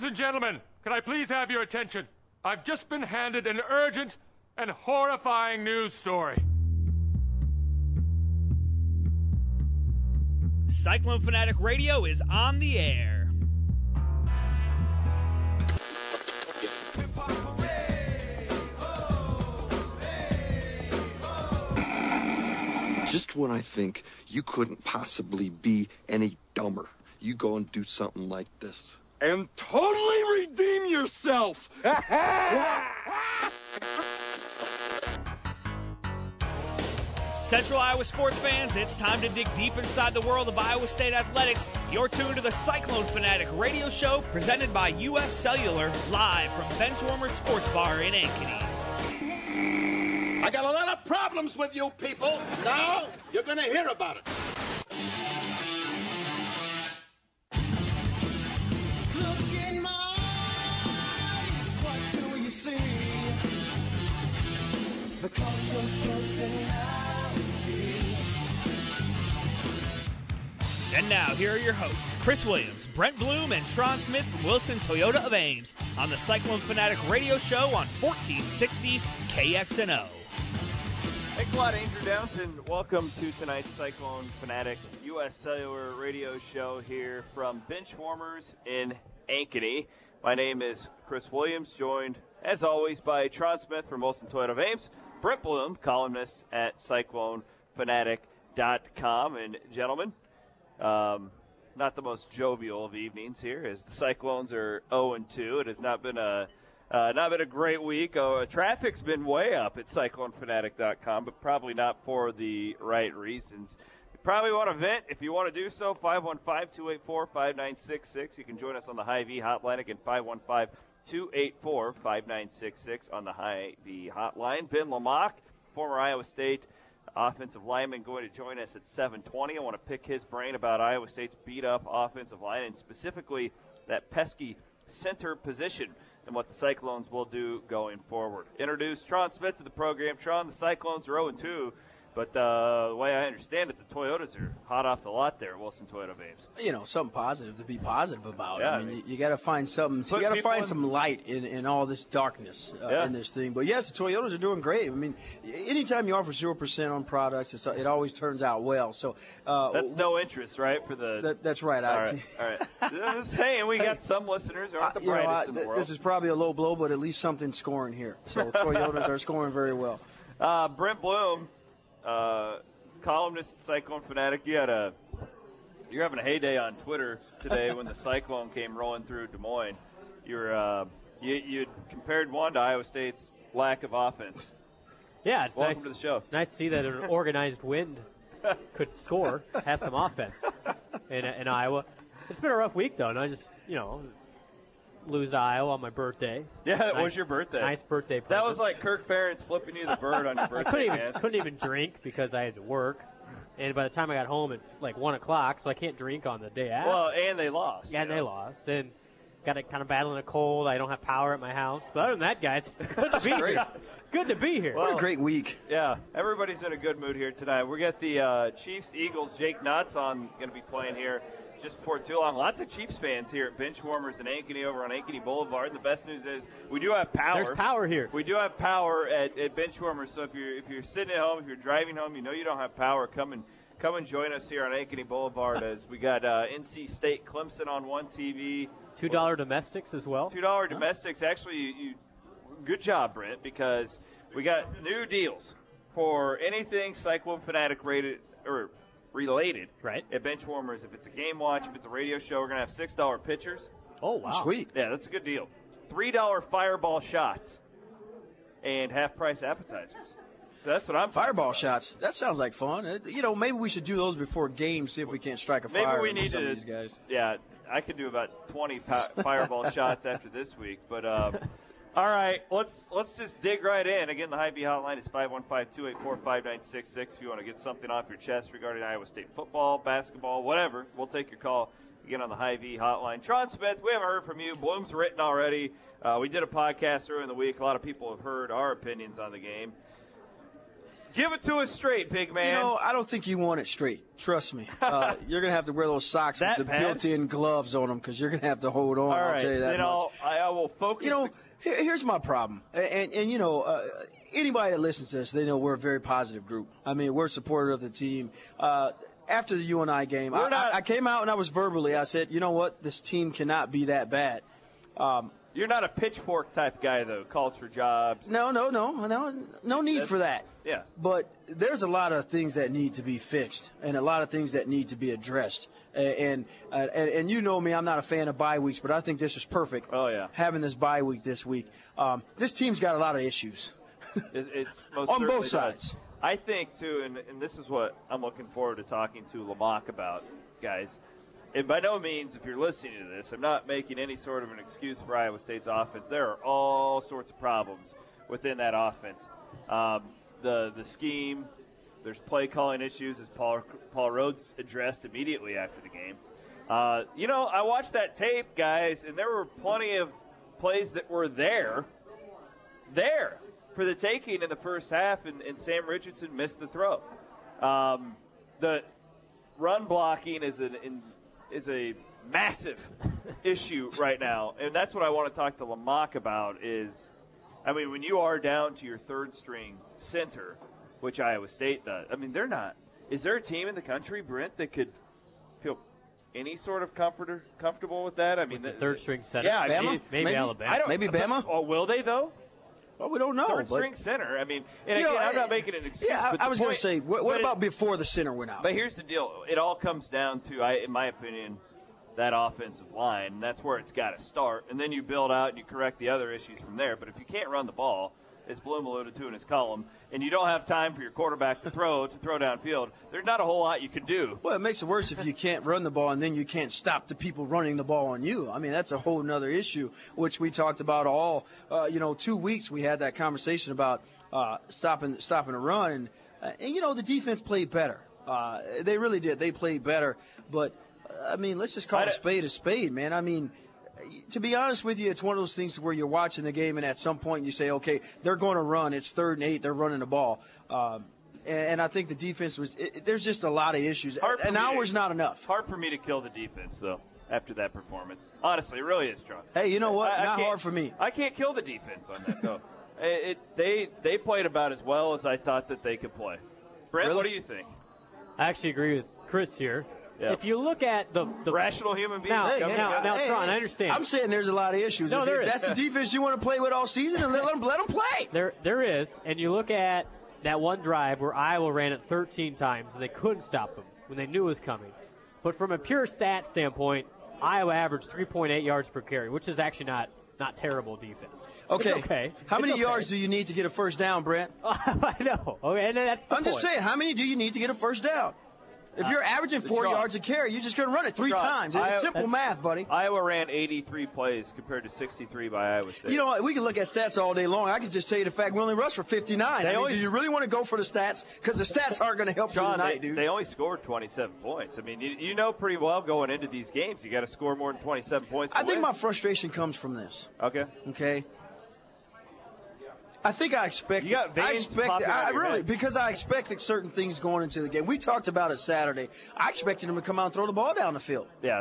and gentlemen, can I please have your attention? I've just been handed an urgent and horrifying news story. Cyclone Fanatic Radio is on the air. Just when I think you couldn't possibly be any dumber, you go and do something like this. And totally redeem yourself! Central Iowa sports fans, it's time to dig deep inside the world of Iowa State athletics. You're tuned to the Cyclone Fanatic Radio Show, presented by U.S. Cellular, live from Benchwarmers Sports Bar in Ankeny. I got a lot of problems with you people. Now you're going to hear about it. Look in my eyes, what do you see? The cult of personality. And now, here are your hosts, Chris Williams, Brent Bloom, and Tron Smith from Wilson Toyota of Ames on the Cyclone Fanatic Radio Show on 1460 KXNO. Thanks a lot, Andrew Downson. Welcome to tonight's Cyclone Fanatic U.S. Cellular Radio Show here from Benchwarmers in Ankeny. My name is Chris Williams, joined, as always, by Tron Smith from Wilson Toyota of Ames, Brent Bloom, columnist at CycloneFanatic.com. And, gentlemen, not the most jovial of evenings here, as the Cyclones are 0-2. It has not been a great week. Traffic's been way up at CycloneFanatic.com, but probably not for the right reasons. You probably want to vent. If you want to do so, 515-284-5966. You can join us on the Hy-Vee hotline. Again, 515-284-5966 on the Hy-Vee hotline. Ben Lamach, former Iowa State offensive lineman, going to join us at 7:20. I want to pick his brain about Iowa State's beat-up offensive line, and specifically that pesky center position and what the Cyclones will do going forward. Introduce Tron Smith to the program. Tron, the Cyclones are 0-2, but the way I understand it, the Toyotas are hot off the lot there at Wilson Toyota of Ames. You know, something positive to be positive about. Yeah, I mean, you got to find something. You got to find some light in all this darkness in this thing. But yes, the Toyotas are doing great. I mean, anytime you offer 0% on products, it always turns out well. So that's no interest, right? For the that's right. All right. I'm just saying, we got some listeners who aren't the brightest in the world. This is probably a low blow, but at least something's scoring here. So Toyotas are scoring very well. Brent Bloom, columnist at Cyclone Fanatic, you're having a heyday on Twitter today when the Cyclone came rolling through Des Moines. You compared one to Iowa State's lack of offense. Yeah, it's welcome to the show. Nice to see that an organized wind could score, have some offense in Iowa. It's been a rough week though, and I just lose to Iowa on my birthday. Yeah, it was your birthday. Nice birthday present. That was like Kirk Ferentz flipping you the bird on your birthday. I couldn't even drink because I had to work. And by the time I got home, it's like 1 o'clock, so I can't drink on the day after. Well, and they lost. Yeah, and they lost. And got to kind of battling a cold. I don't have power at my house. But other than that, guys, good to be here. Good to be here. What a great week. Yeah, everybody's in a good mood here tonight. We got the Chiefs-Eagles, Jake Knotts going to be playing here just before too long. Lots of Chiefs fans here at Benchwarmers in Ankeny over on Ankeny Boulevard. The best news is we do have power. There's power here. We do have power at Benchwarmers. So if you're sitting at home, if you're driving home, you know you don't have power, come and join us here on Ankeny Boulevard as we got NC State Clemson on one TV. $2 domestics as well. $2 domestics. Actually, good job, Brent, because we got new deals for anything Cyclone Fanatic rated or related right at Benchwarmers. If it's a game watch, if it's a radio show, we're going to have $6 pitchers. Oh, wow. Sweet. Yeah, that's a good deal. $3 fireball shots and half-price appetizers. So that's what I'm Fireball shots. That sounds like fun. Maybe we should do those before games, see if we can't strike a fire with some of these guys. Yeah, I could do about 20 fireball shots after this week. But, all right, let's just dig right in. Again, the Hy-Vee hotline is 515-284-5966 if you want to get something off your chest regarding Iowa State football, basketball, whatever. We'll take your call again on the Hy-Vee hotline. Tron Smith, we haven't heard from you. Bloom's written already. We did a podcast earlier in the week. A lot of people have heard our opinions on the game. Give it to us straight, big man. You know, I don't think you want it straight. Trust me. You're going to have to wear those socks with the built-in gloves on them because you're going to have to hold on. All I'll right, tell you that then much. I will focus. You know, here's my problem. And you know, anybody that listens to us, they know we're a very positive group. I mean, we're a supporter of the team. After the UNI game, I came out and I said, you know what? This team cannot be that bad. You're not a pitchfork type guy, though. Calls for jobs. No need for that. Yeah. But there's a lot of things that need to be fixed and a lot of things that need to be addressed. And you know me, I'm not a fan of bye weeks, but I think this is perfect. Oh, yeah. Having this bye week this week. This team's got a lot of issues. It's most on both does. sides. I think, too, and this is what I'm looking forward to talking to Lamach about, guys. And by no means, if you're listening to this, I'm not making any sort of an excuse for Iowa State's offense. There are all sorts of problems within that offense. The scheme, there's play calling issues, as Paul Rhodes addressed immediately after the game. You know, I watched that tape, guys, and there were plenty of plays that were there for the taking in the first half, and Sam Richardson missed the throw. The run blocking is a massive issue right now, and that's what I want to talk to Lamach about is, I mean, when you are down to your third-string center, which Iowa State does, I mean, they're not. Is there a team in the country, Brent, that could feel any sort of comfortable with that? I mean, the third-string center? Yeah, Bama? Maybe Alabama. Maybe Bama? Oh, will they, though? Well, we don't know. Third-string center. I mean, and again, I'm not making an excuse. Yeah, I was going to say, what about before the center went out? But here's the deal. It all comes down to, in my opinion, that offensive line. And that's where it's got to start. And then you build out and you correct the other issues from there. But if you can't run the ball, as Bloom alluded to in his column, and you don't have time for your quarterback to throw downfield, there's not a whole lot you can do. Well, it makes it worse if you can't run the ball and then you can't stop the people running the ball on you. I mean, that's a whole nother issue, which we talked about all, 2 weeks we had that conversation about stopping a run. And, you know, the defense played better. They really did. They played better. But, I mean, let's just call a spade, man. I mean, to be honest with you, it's one of those things where you're watching the game and at some point you say, okay, they're going to run. It's 3rd and 8. They're running the ball. And I think the defense there's just a lot of issues. An hour's not enough. Hard for me to kill the defense, though, after that performance. Honestly, it really is, John. Hey, you know what? Not hard for me. I can't kill the defense on that, though. They played about as well as I thought that they could play. Brent, what do you think? I actually agree with Chris here. Yeah. If you look at the rational human being, now, Tron, I understand. I'm saying there's a lot of issues. No, there is. That's the defense you want to play with all season, and let them play. There is, and you look at that one drive where Iowa ran it 13 times and they couldn't stop them when they knew it was coming. But from a pure stat standpoint, Iowa averaged 3.8 yards per carry, which is actually not terrible defense. Okay. How many yards do you need to get a first down, Brent? I know. Okay, and that's the point. I'm just saying, how many do you need to get a first down? If you're averaging 4 yards a carry, you're just going to run it 3 times. It's simple math, buddy. Iowa ran 83 plays compared to 63 by Iowa State. You know what? We can look at stats all day long. I can just tell you the fact we only rushed for 59. Do you really want to go for the stats? Because the stats aren't going to help you tonight, dude. They only scored 27 points. I mean, you know pretty well going into these games, you got to score more than 27 points to I think win. my frustration comes from this. Okay. I think I expected. Because I expected certain things going into the game. We talked about it Saturday. I expected him to come out and throw the ball down the field. Yeah,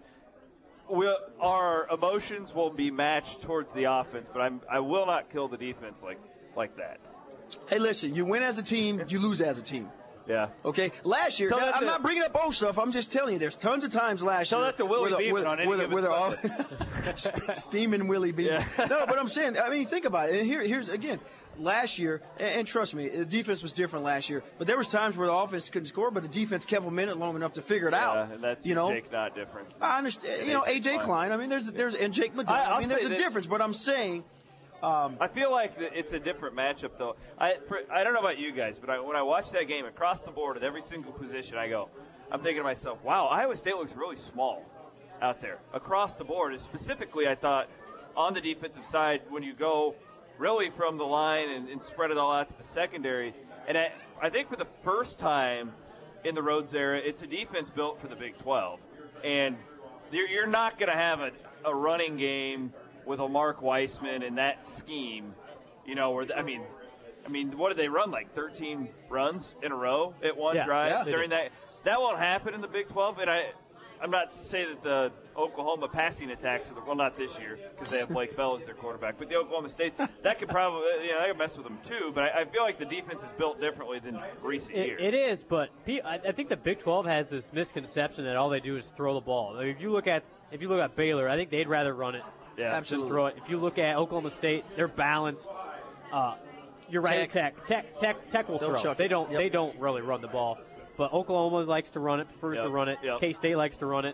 our emotions will be matched towards the offense, but I will not kill the defense like that. Hey, listen, you win as a team, you lose as a team. Yeah. Okay. Last year, I'm not bringing up old stuff. I'm just telling you, there's tons of times last year. Tell that to Willie Beeman on any given Steaming Willie Beeman. Yeah. No, but I'm saying, I mean, think about it. And here's again, last year, and trust me, the defense was different last year. But there was times where the offense couldn't score, but the defense kept a minute long enough to figure it out. And that's Jake Knott difference. I understand. AJ Klein. I mean, there's and Jake McDonald. There's a difference. But I'm saying. I feel like it's a different matchup, though. I don't know about you guys, but when I watch that game across the board at every single position, I'm thinking to myself, wow, Iowa State looks really small out there across the board. And specifically, I thought on the defensive side, when you go really from the line and spread it all out to the secondary, and I think for the first time in the Rhodes era, it's a defense built for the Big 12. And you're not going to have a running game with a Mark Weissman and that scheme, where I mean, what did they run, like 13 runs in a row at one drive Yeah. during that? That won't happen in the Big 12, and I'm not to say that the Oklahoma passing attacks, well, not this year because they have Blake Bell as their quarterback, but the Oklahoma State, that could probably, that could mess with them too. But I feel like the defense is built differently than recent years. It is, but I think the Big 12 has this misconception that all they do is throw the ball. I mean, if you look at Baylor, I think they'd rather run it Yeah, Absolutely. than throw it. If you look at Oklahoma State, they're balanced. You're right. Tech will They'll throw. chuck They it. don't. Yep. They don't really run the ball. But Oklahoma likes to run it, prefers Yep. to run it. Yep. K-State likes to run it.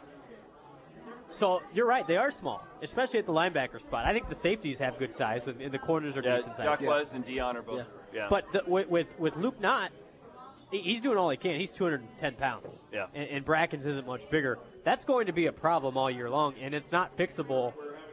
So you're right. They are small, especially at the linebacker spot. I think the safeties have good size, and the corners are decent size. Jacques and Dion are both. Yeah. But with Luke Knott, he's doing all he can. He's 210 pounds. Yeah. And Brackens isn't much bigger. That's going to be a problem all year long, and it's not fixable.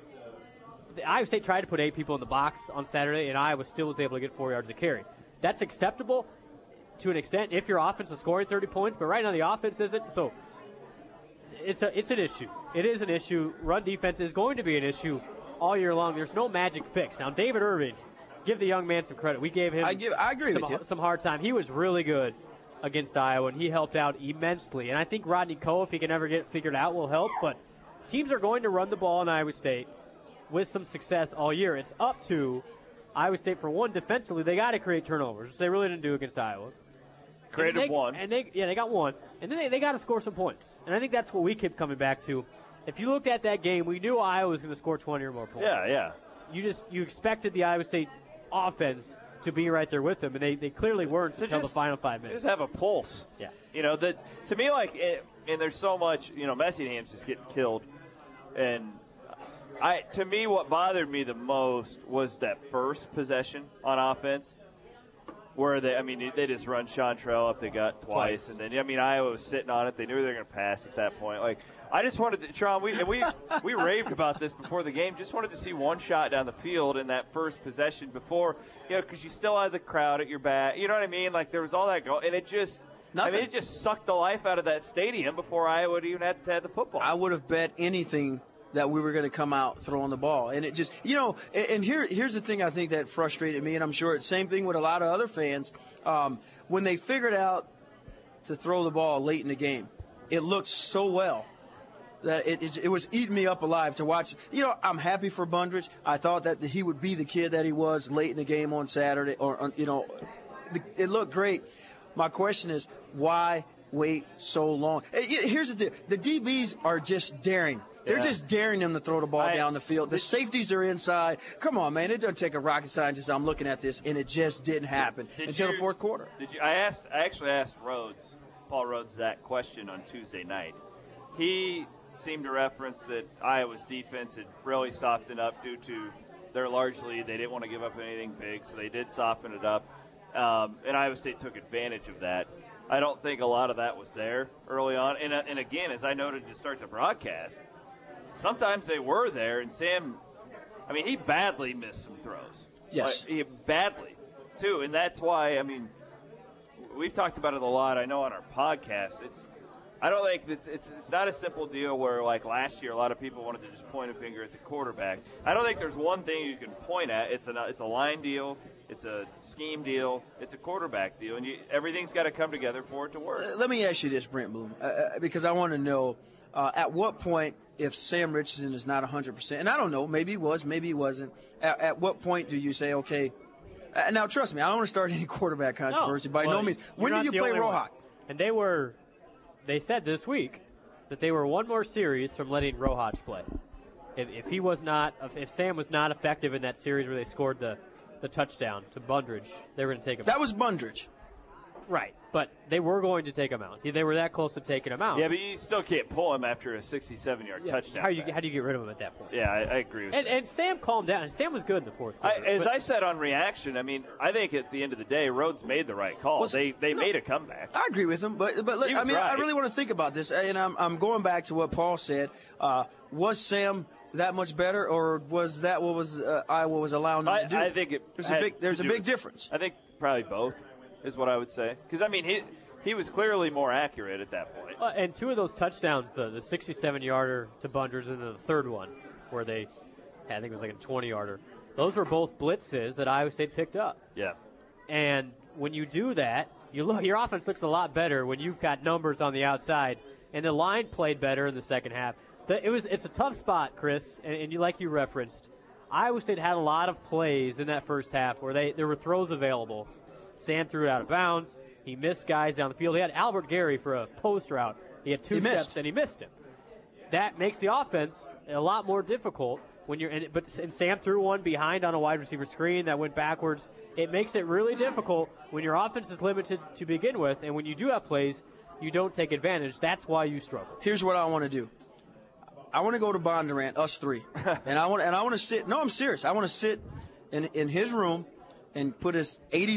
Iowa State tried to put 8 people in the box on Saturday, and Iowa still was able to get 4 yards of carry. That's acceptable to an extent if your offense is scoring 30 points, but right now the offense isn't. So it's an issue. It is an issue. Run defense is going to be an issue all year long. There's no magic fix. Now, David Irving, give the young man some credit. We gave him I agree with you. some hard time. He was really good against Iowa, and he helped out immensely. And I think Rodney Coe, if he can ever get it figured out, will help. But teams are going to run the ball in Iowa State with some success all year. It's up to Iowa State, for one, defensively, they got to create turnovers, which they really didn't do against Iowa. Created one. And they got one. And then they got to score some points. And I think that's what we keep coming back to. If you looked at that game, we knew Iowa was going to score 20 or more points. Yeah. You expected the Iowa State offense to be right there with them, and they clearly weren't until the final 5 They minutes. just have a pulse. Yeah. That to me, and there's so much, Messingham's just getting killed. And to me, what bothered me the most was that first possession on offense, where they just run Chantrell up. They got twice, and then Iowa was sitting on it. They knew they were going to pass at that point. Like, I just wanted to, Tron, we raved about this before the game. Just wanted to see one shot down the field in that first possession before, because you still had the crowd at your back. You know what I mean? Like, there was all that going, and it just. Nothing. It just sucked the life out of that stadium before Iowa even had to have the football. I would have bet anything that we were going to come out throwing the ball. And it just, and here's the thing I think that frustrated me, and I'm sure it's the same thing with a lot of other fans. When they figured out to throw the ball late in the game, it looked so well that it was eating me up alive to watch. I'm happy for Bundridge. I thought that he would be the kid that he was late in the game on Saturday, it looked great. My question is, why wait so long? Here's the deal. The DBs are just daring. They're just daring them to throw the ball down the field. The safeties are inside. Come on, man. It doesn't take a rocket scientist. I'm looking at this, and it just didn't happen until the fourth quarter. I actually asked Paul Rhodes that question on Tuesday night. He seemed to reference that Iowa's defense had really softened up due to their large lead. They didn't want to give up anything big, so they did soften it up. And Iowa State took advantage of that. I don't think a lot of that was there early on. And again, as I noted to start the broadcast, sometimes they were there, and Sam, he badly missed some throws. Yes. He badly, too. And that's why, we've talked about it a lot, I know, on our podcast. I don't think it's not a simple deal where, like last year, a lot of people wanted to just point a finger at the quarterback. I don't think there's one thing you can point at. It's a line deal. It's a scheme deal. It's a quarterback deal. And everything's got to come together for it to work. Let me ask you this, Brent Bloom, because I want to know at what point, if Sam Richardson is not 100%, and I don't know, maybe he was, maybe he wasn't, at what point do you say, okay, now trust me, I don't want to start any quarterback controversy by no means. When do you play Rojas? And they said this week that they were one more series from letting Rojas play. If Sam was not effective in that series where they scored the touchdown to Bundridge, they were going to take him out. That was Bundridge. Right, but they were going to take him out. They were that close to taking him out. Yeah, but you still can't pull him after a 67-yard touchdown. How do you get rid of him at that point? Yeah, I agree with that. And Sam calmed down. And Sam was good in the fourth quarter. I said on reaction, I think at the end of the day, Rhodes made the right call. They made a comeback. I agree with him, but look, right. I really want to think about this, and I'm going back to what Paul said. Was Sam that much better, or was that what was Iowa was allowing them to do? I think there's a big difference. I think probably both is what I would say, because he was clearly more accurate at that point. And two of those touchdowns, the 67-yarder to Bundridge and the third one, where I think it was like a 20-yarder, those were both blitzes that Iowa State picked up. Yeah. And when you do that, your offense looks a lot better when you've got numbers on the outside. And the line played better in the second half. It's a tough spot, Chris, and like you referenced. Iowa State had a lot of plays in that first half where there were throws available. Sam threw it out of bounds. He missed guys down the field. He had Albert Gary for a post route. He had two steps, and he missed him. That makes the offense a lot more difficult when you're in it. But Sam threw one behind on a wide receiver screen that went backwards. It makes it really difficult when your offense is limited to begin with, and when you do have plays, you don't take advantage. That's why you struggle. Here's what I want to do. I want to go to Bondurant, us three, and I want to sit. No, I'm serious. I want to sit in his room and put his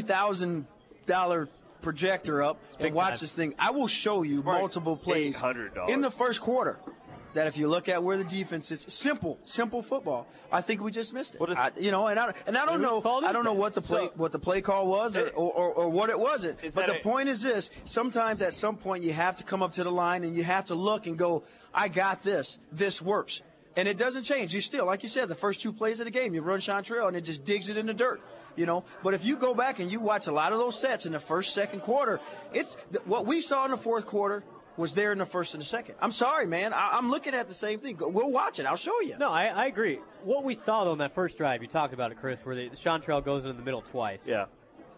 $80,000 projector up and watch this thing. I will show you multiple plays in the first quarter that if you look at where the defense is, simple football. I think we just missed it. I don't know what the play call was or what it wasn't. But the point is this: sometimes at some point you have to come up to the line and you have to look and go, I got this. This works. And it doesn't change. You still, like you said, the first two plays of the game, you run Chantrell and it just digs it in the dirt. But if you go back and you watch a lot of those sets in the first, second quarter, it's what we saw in the fourth quarter was there in the first and the second. I'm sorry, man. I'm looking at the same thing. We'll watch it. I'll show you. No, I agree. What we saw, though, in that first drive, you talked about it, Chris, where Chantrell goes in the middle twice. Yeah.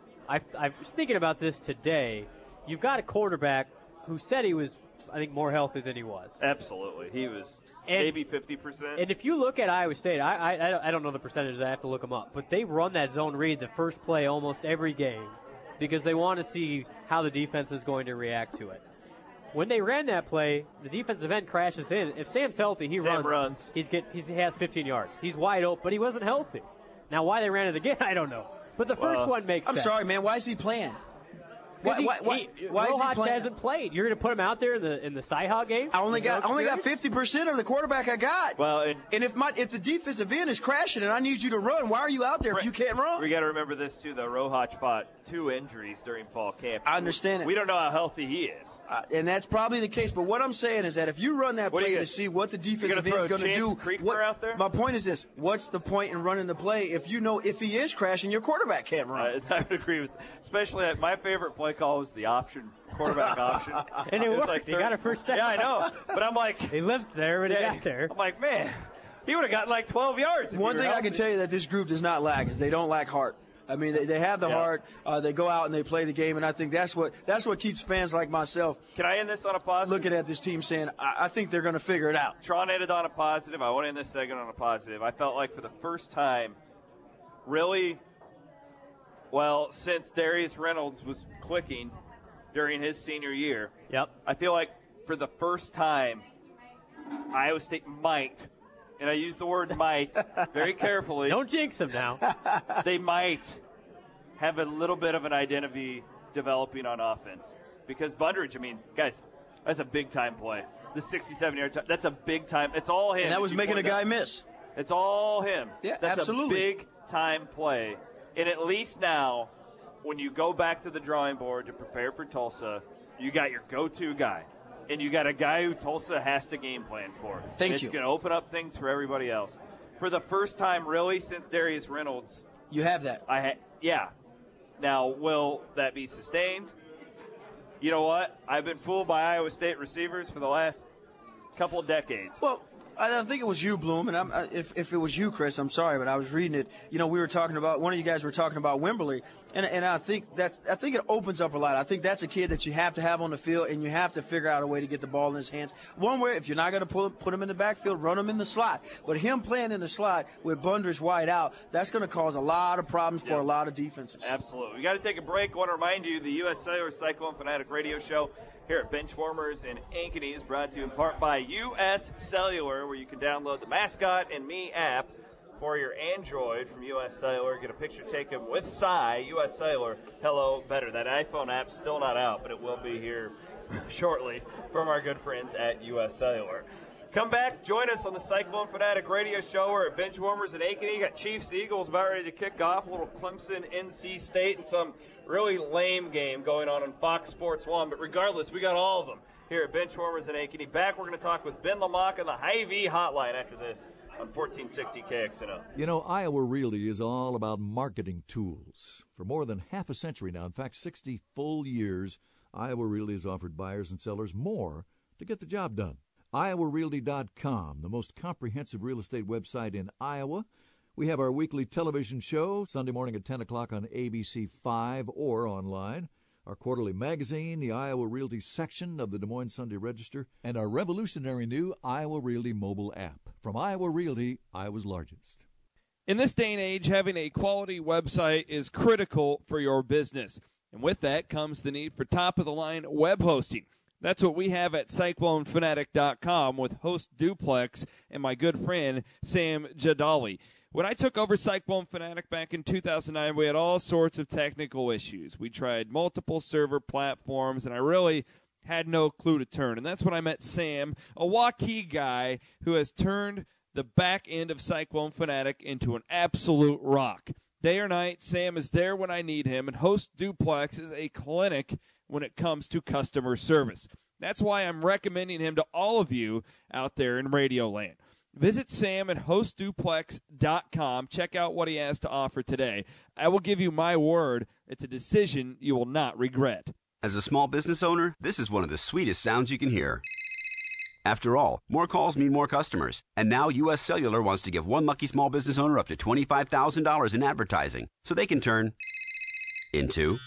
I was thinking about this today. You've got a quarterback who said he was, I think, more healthy than he was. Absolutely. He was maybe 50%. And if you look at Iowa State, I don't know the percentages. I have to look them up. But they run that zone read the first play almost every game because they want to see how the defense is going to react to it. When they ran that play, the defensive end crashes in. If Sam's healthy, he runs. He has 15 yards. He's wide open, but he wasn't healthy. Now, why they ran it again, I don't know. But the first one makes sense. I'm sorry, man. Why is he playing? Why is he playing? Hasn't played. You're going to put him out there in the Cy-Hawk game? I only got 50% of the quarterback I got. Well, and if the defensive end is crashing and I need you to run, why are you out there if you can't run? We got to remember this too, though. Rohach fought 2 injuries during fall camp. I understand it. We don't know how healthy he is. And that's probably the case. But what I'm saying is that if you run that play to see what the defensive end is going to do, out there? My point is this: what's the point in running the play if you know if he is crashing, your quarterback can't run? I would agree with, especially my favorite play call was the quarterback option, and it worked. Like he got a first down. Yeah, I know. But I'm like, he limped there when he got there. I'm like, man, he would have gotten like 12 yards. One thing I can tell you that this group does not lack is they don't lack heart. I mean, they have the heart. They go out and they play the game, and I think that's what keeps fans like myself. Can I end this on a positive? Looking at this team saying, I think they're going to figure it out. Tron ended on a positive. I want to end this segment on a positive. I felt like for the first time, really, well, since Darius Reynolds was clicking during his senior year, I feel like for the first time, Iowa State might, and I use the word might very carefully. Don't jinx them now. They might have a little bit of an identity developing on offense. Because Bundridge, I mean, guys, that's a big-time play. The 67-yard that's a big-time. It's all him. And that was making a guy miss. It's all him. Yeah, that's absolutely. a big-time play. And at least now, when you go back to the drawing board to prepare for Tulsa, you got your go-to guy. And you got a guy who Tulsa has to game plan for. Thank you. It's going to open up things for everybody else. For the first time, really, since Darius Reynolds. You have that. Yeah. Now, will that be sustained? You know what? I've been fooled by Iowa State receivers for the last couple of decades. Well, I don't think it was you, Bloom, and if it was you, Chris, I'm sorry, but I was reading it. You know, we were talking about, one of you guys were talking about Wimberly, and I think it opens up a lot. I think that's a kid that you have to have on the field, and you have to figure out a way to get the ball in his hands. One way, if you're not going to put him in the backfield, run him in the slot. But him playing in the slot with Bundridge wide out, that's going to cause a lot of problems for a lot of defenses. Absolutely. We got to take a break. I want to remind you, the U.S. Cellular Cyclone Fanatic Radio Show here at Benchwarmers in Ankeny is brought to you in part by U.S. Cellular, where you can download the Mascot and Me app for your Android from U.S. Cellular. Get a picture taken with Cy, U.S. Cellular. Hello, better. That iPhone app's still not out, but it will be here shortly from our good friends at U.S. Cellular. Come back, join us on the Cyclone Fanatic Radio Show. We're at Benchwarmers in Ankeny. You got Chiefs, Eagles about ready to kick off. A little Clemson, NC State, and some really lame game going on Fox Sports 1. But regardless, we got all of them here at Benchwarmers in Ankeny. Back, we're going to talk with Ben Lamach on the Hy-Vee hotline after this on 1460 KXNO. You know, Iowa Realty is all about marketing tools. For more than half a century now, in fact, 60 full years, Iowa Realty has offered buyers and sellers more to get the job done. IowaRealty.com, the most comprehensive real estate website in Iowa. We have our weekly television show, Sunday morning at 10 o'clock on ABC 5 or online. Our quarterly magazine, the Iowa Realty section of the Des Moines Sunday Register, and our revolutionary new Iowa Realty mobile app. From Iowa Realty, Iowa's largest. In this day and age, having a quality website is critical for your business. And with that comes the need for top-of-the-line web hosting. That's what we have at CycloneFanatic.com with Host Duplex and my good friend Sam Jadali. When I took over Cyclone Fanatic back in 2009, we had all sorts of technical issues. We tried multiple server platforms, and I really had no clue to turn. And that's when I met Sam, a Waukee guy who has turned the back end of Cyclone Fanatic into an absolute rock. Day or night, Sam is there when I need him, and Host Duplex is a clinic when it comes to customer service. That's why I'm recommending him to all of you out there in Radio Land. Visit Sam at hostduplex.com. Check out what he has to offer today. I will give you my word, it's a decision you will not regret. As a small business owner, this is one of the sweetest sounds you can hear. After all, more calls mean more customers. And now U.S. Cellular wants to give one lucky small business owner up to $25,000 in advertising so they can turn into...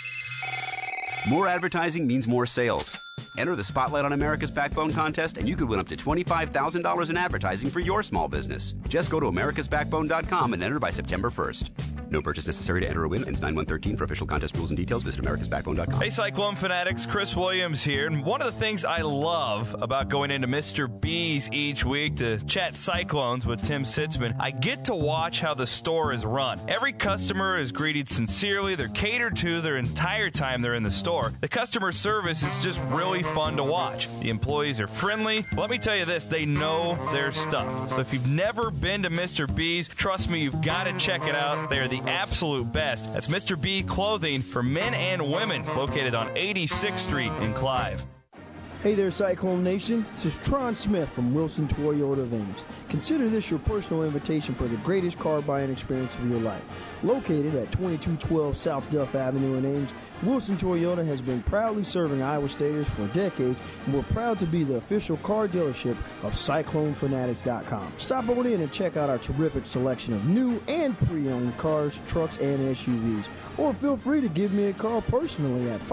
More advertising means more sales. Enter the Spotlight on America's Backbone contest, and you could win up to $25,000 in advertising for your small business. Just go to americasbackbone.com and enter by September 1st. No purchase necessary to enter or win. Ends 9/1/13. For official contest rules and details, visit americasbackbone.com. Hey, Cyclone Fanatics, Chris Williams here. And one of the things I love about going into Mr. B's each week to chat Cyclones with Tim Sitzman, I get to watch how the store is run. Every customer is greeted sincerely. They're catered to their entire time they're in the store. The customer service is just really fun to watch. The employees are friendly. Let me tell you this, they know their stuff. So if you've never been to Mr. B's, trust me, you've got to check it out. They're the absolute best. That's Mr. B Clothing for men and women, located on 86th Street in Clive. Hey there, Cyclone Nation. This is Tron Smith from Wilson Toyota of Ames. Consider this your personal invitation for the greatest car buying experience of your life. Located at 2212 South Duff Avenue in Ames, Wilson Toyota has been proudly serving Iowa Staters for decades, and we're proud to be the official car dealership of CycloneFanatic.com. Stop on in and check out our terrific selection of new and pre-owned cars, trucks, and SUVs. Or feel free to give me a call personally at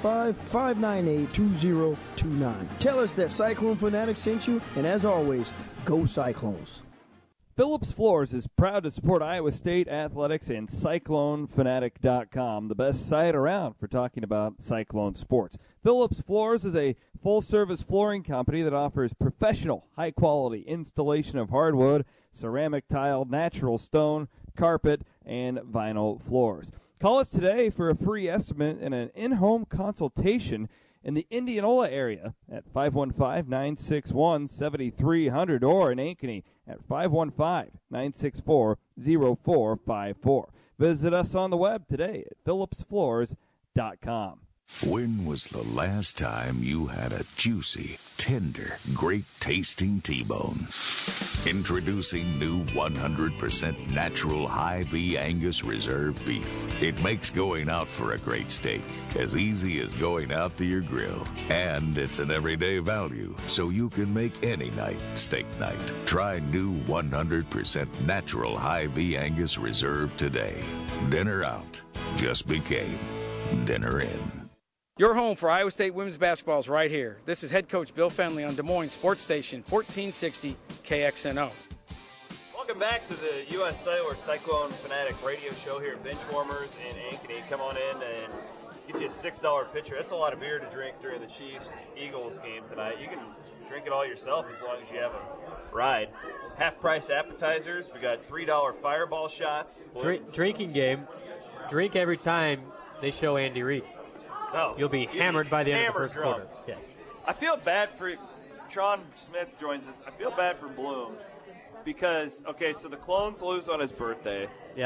515-598-2029. Tell us that Cyclone Fanatic sent you, and as always, go Cyclones. Phillips Floors is proud to support Iowa State athletics and CycloneFanatic.com, the best site around for talking about Cyclone sports. Phillips Floors is a full-service flooring company that offers professional, high-quality installation of hardwood, ceramic tile, natural stone, carpet, and vinyl floors. Call us today for a free estimate and an in-home consultation in the Indianola area at 515-961-7300 or in Ankeny at 515-964-0454. Visit us on the web today at phillipsfloors.com. When was the last time you had a juicy, tender, great-tasting T-bone? Introducing new 100% natural Hy-Vee Angus Reserve Beef. It makes going out for a great steak as easy as going out to your grill. And it's an everyday value, so you can make any night steak night. Try new 100% natural Hy-Vee Angus Reserve today. Dinner out just became dinner in. Your home for Iowa State women's basketball is right here. This is head coach Bill Fenley on Des Moines Sports Station 1460 KXNO. Welcome back to the U.S. Cellular Cyclone Fanatic radio show here at Benchwarmers in Ankeny. Come on in and get you a $6 pitcher. That's a lot of beer to drink during the Chiefs-Eagles game tonight. You can drink it all yourself as long as you have a ride. Half-price appetizers. We got $3 fireball shots. Drinking game. Drink every time they show Andy Reid. Oh, you'll be hammered by the end of the first quarter. Yes. I feel bad for Tron Smith joins us. I feel bad for Bloom because so the Clones lose on his birthday. Yeah.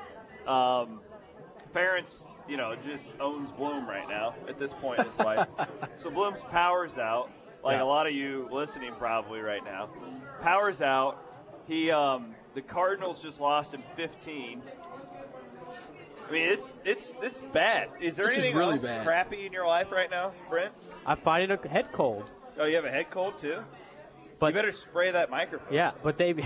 Ferentz, just owns Bloom right now at this point in his life. So Bloom's power's out, like a lot of you listening probably right now. Power's out. The Cardinals just lost in 15. I mean, this is bad. Is there anything really else bad. crappy in your life right now, Brent? I'm fighting a head cold. Oh, you have a head cold too? But you better spray that microphone. Yeah, but $6.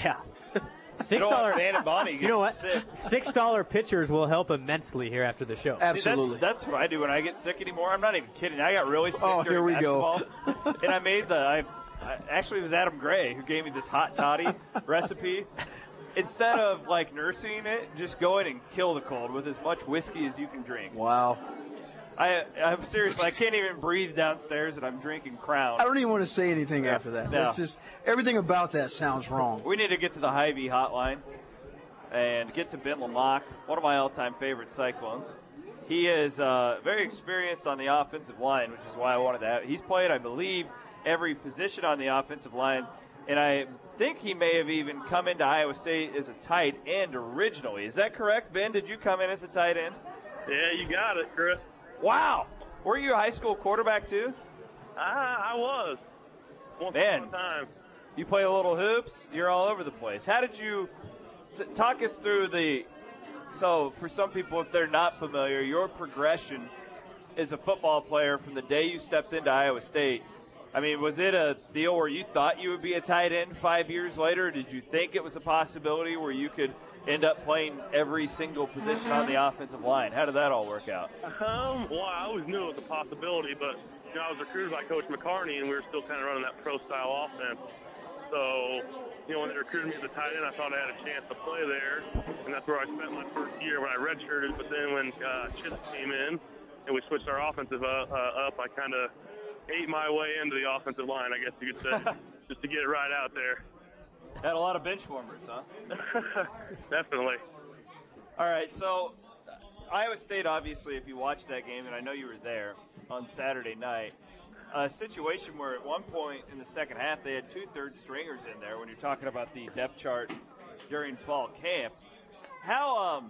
Dan and Bonnie, You know what? Sick. $6 pitchers will help immensely here after the show. Absolutely. See, that's what I do when I get sick anymore. I'm not even kidding. I got really sick Oh, during here we go. basketball, and I made actually, it was Adam Gray who gave me this hot toddy recipe. Instead of like nursing it, just go in and kill the cold with as much whiskey as you can drink. Wow. I'm seriously, I can't even breathe downstairs, and I'm drinking Crown. I don't even want to say anything after that. No. It's just everything about that sounds wrong. We need to get to the Hy-Vee hotline and get to Ben Lamach, one of my all-time favorite Cyclones. He is very experienced on the offensive line, which is why I wanted to have. He's played, I believe, every position on the offensive line, and I think he may have even come into Iowa State as a tight end originally. Is that correct, Ben? Did you come in as a tight end? Yeah, you got it, Chris. Wow. Were you a high school quarterback too? I was. Once Man, upon a time. you play a little hoops. You're all over the place. How did you talk us through so for some people, if they're not familiar, your progression as a football player from the day you stepped into Iowa State? I mean, was it a deal where you thought you would be a tight end 5 years later? Did you think it was a possibility where you could end up playing every single position on the offensive line? How did that all work out? Well, I always knew it was a possibility, but I was recruited by Coach McCarney, and we were still kind of running that pro-style offense. So, when they recruited me as a tight end, I thought I had a chance to play there, and that's where I spent my first year when I redshirted. But then when Chip came in and we switched our offensive up, I kind of ate my way into the offensive line, I guess you could say, just to get it right out there. Had a lot of bench warmers, huh? Definitely. All right, so Iowa State, obviously, if you watched that game, and I know you were there on Saturday night, a situation where at one point in the second half they had 2 third stringers in there when you're talking about the depth chart during fall camp. How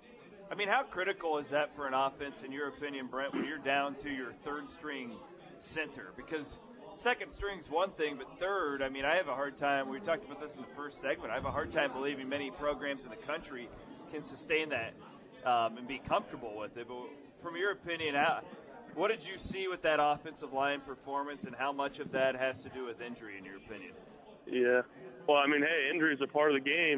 critical is that for an offense, in your opinion, Brent, when you're down to your third string center? Because second string's one thing, but third, I have a hard time. We talked about this in the first segment. I have a hard time believing many programs in the country can sustain that and be comfortable with it. But from your opinion, what did you see with that offensive line performance, and how much of that has to do with injury, in your opinion? Yeah. Well, hey, injuries are part of the game.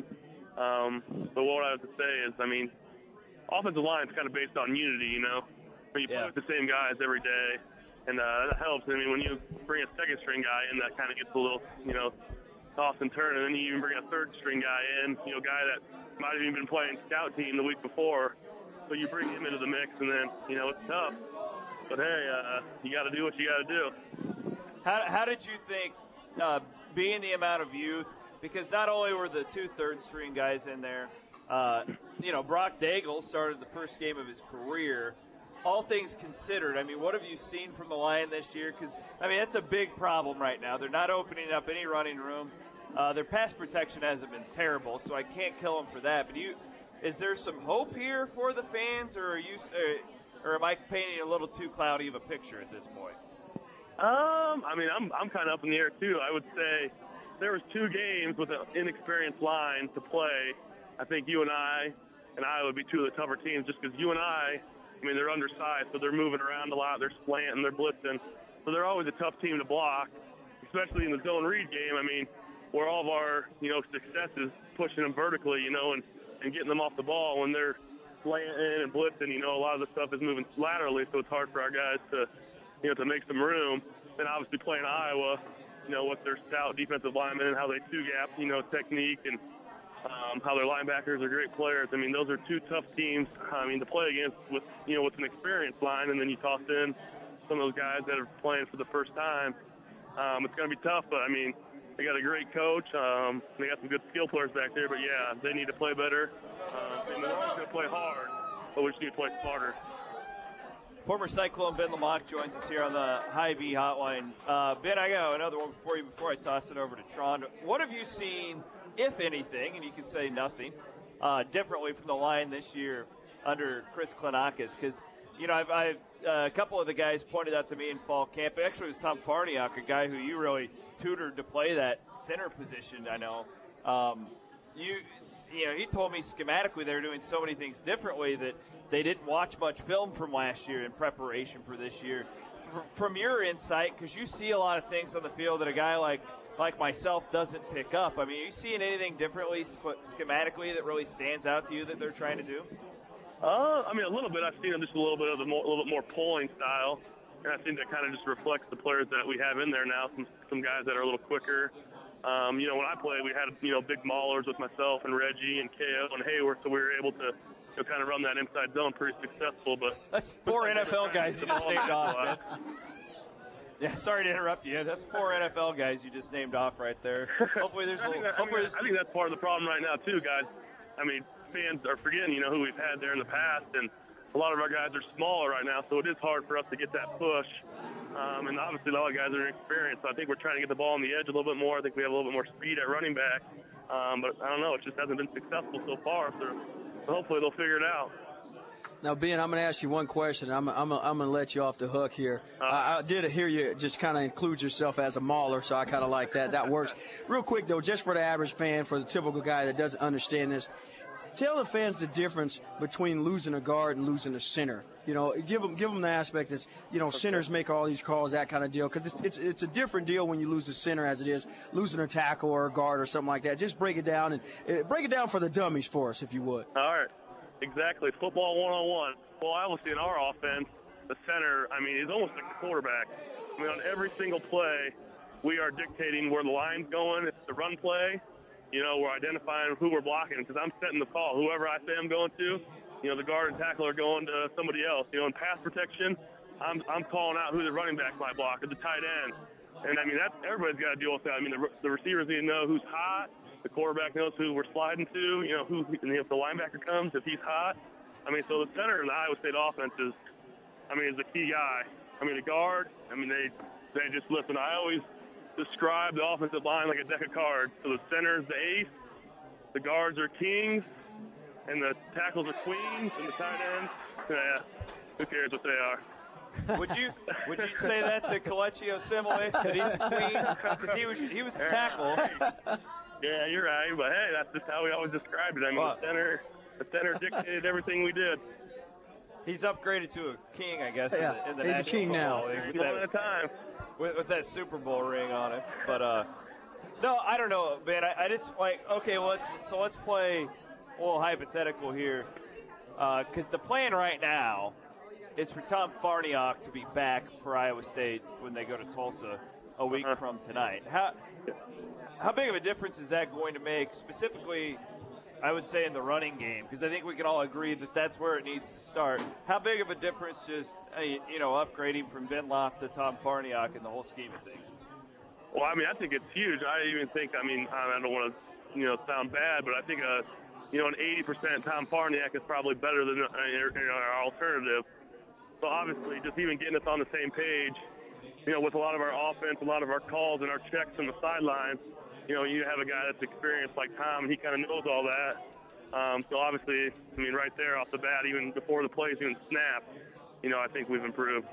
But what I have to say is, offensive line is kind of based on unity, When you play with the same guys every day, and that helps. When you bring a second-string guy in, that kind of gets a little, toss and turn. And then you even bring a third-string guy in, a guy that might have even been playing scout team the week before. So you bring him into the mix, and then, it's tough. But, hey, you got to do what you got to do. How did you think, being the amount of youth, because not only were the 2 third-string guys in there, Brock Daigle started the first game of his career. All things considered, what have you seen from the line this year? Because, that's a big problem right now. They're not opening up any running room. Their pass protection hasn't been terrible, so I can't kill them for that. But is there some hope here for the fans, or am I painting a little too cloudy of a picture at this point? I'm kind of up in the air, too. I would say there was 2 games with an inexperienced line to play. I think you and I would be 2 of the tougher teams, just because you and I, they're undersized, so they're moving around a lot. They're slanting, they're blitzing. So they're always a tough team to block, especially in the zone read game. Where all of our, success is pushing them vertically, and getting them off the ball. When they're slanting and blitzing, a lot of the stuff is moving laterally, so it's hard for our guys to, to make some room. Then obviously playing Iowa, with their stout defensive linemen and how they two-gap, technique, and how their linebackers are great players. Those are 2 tough teams, to play against with an experienced line, and then you toss in some of those guys that are playing for the first time. It's going to be tough, but, they got a great coach. They got some good skill players back there, but, yeah, they need to play better. And they're always going to play hard, but we just need to play smarter. Former Cyclone Ben Lamach joins us here on the Hy-Vee hotline. Ben, I got another one for you before I toss it over to Tron. What have you seen, if anything, and you can say nothing, differently from the line this year under Chris Klenakis? Because, I've a couple of the guys pointed out to me in fall camp. Actually, it was Tom Farniok, a guy who you really tutored to play that center position, I know. he told me schematically they were doing so many things differently that they didn't watch much film from last year in preparation for this year. From your insight, because you see a lot of things on the field that a guy like myself doesn't pick up. I mean, are you seeing anything differently schematically that really stands out to you that they're trying to do? I mean, a little bit. I've seen them just a little bit more pulling style, and I think that kind of just reflects the players that we have in there now. Some guys that are a little quicker. When I played, we had big maulers with myself and Reggie and KO and Hayward, so we were able to kind of run that inside zone pretty successful. But that's 4 NFL guys you just named off. Yeah, sorry to interrupt you. That's 4 NFL guys you just named off right there. Hopefully there's I think that's part of the problem right now too, guys. I mean, fans are forgetting, who we've had there in the past, and a lot of our guys are smaller right now, so it is hard for us to get that push. And obviously a lot of guys are inexperienced, so I think we're trying to get the ball on the edge a little bit more. I think we have a little bit more speed at running back. But I don't know, it just hasn't been successful so far, so hopefully they'll figure it out. Now, Ben, I'm going to ask you one question. I'm going to let you off the hook here. I did hear you just kind of include yourself as a mauler, so I kind of like that. That works. Real quick, though, just for the average fan, for the typical guy that doesn't understand this, tell the fans the difference between losing a guard and losing a center. Give them the aspect that's, centers make all these calls, that kind of deal, because it's a different deal when you lose a center as it is losing a tackle or a guard or something like that. Just break it down and break it down for the dummies for us, if you would. All right. Exactly. Football one-on-one. Well, obviously in our offense, the center, is almost like the quarterback. On every single play, we are dictating where the line's going. It's the run play. We're identifying who we're blocking because I'm setting the call. Whoever I say I'm going to, the guard and tackle are going to somebody else. In pass protection, I'm calling out who the running back might block or the tight end. And, that's everybody's got to deal with that. The receivers need to know who's hot. The quarterback knows who we're sliding to, if the linebacker comes, if he's hot. So the center in the Iowa State offense is the key guy. The guard, they just listen. I always describe the offensive line like a deck of cards. So the center's the ace, the guards are kings, and the tackles are queens, and the tight ends, who cares what they are. Would you say that's a Colecchio simile, that he's a queen? Because he was a tackle. Yeah, you're right, but hey, that's just how we always described it. The center dictated everything we did. He's upgraded to a king, I guess. Yeah, in the he's a king now. One at a time. With that Super Bowl ring on it, but no, I don't know, man. I just let's play a little hypothetical here, because the plan right now is for Tom Farniok to be back for Iowa State when they go to Tulsa a week from tonight. How big of a difference is that going to make, specifically, I would say, in the running game? Because I think we can all agree that that's where it needs to start. How big of a difference just, upgrading from Ben Loft to Tom Farniok in the whole scheme of things? Well, I think it's huge. I even think, I don't want to, sound bad, but I think, an 80% Tom Farniok is probably better than our alternative. So obviously, just even getting us on the same page, with a lot of our offense, a lot of our calls and our checks from the sidelines, you have a guy that's experienced like Tom, and he kind of knows all that. So obviously, right there off the bat, even before the plays even snap, I think we've improved.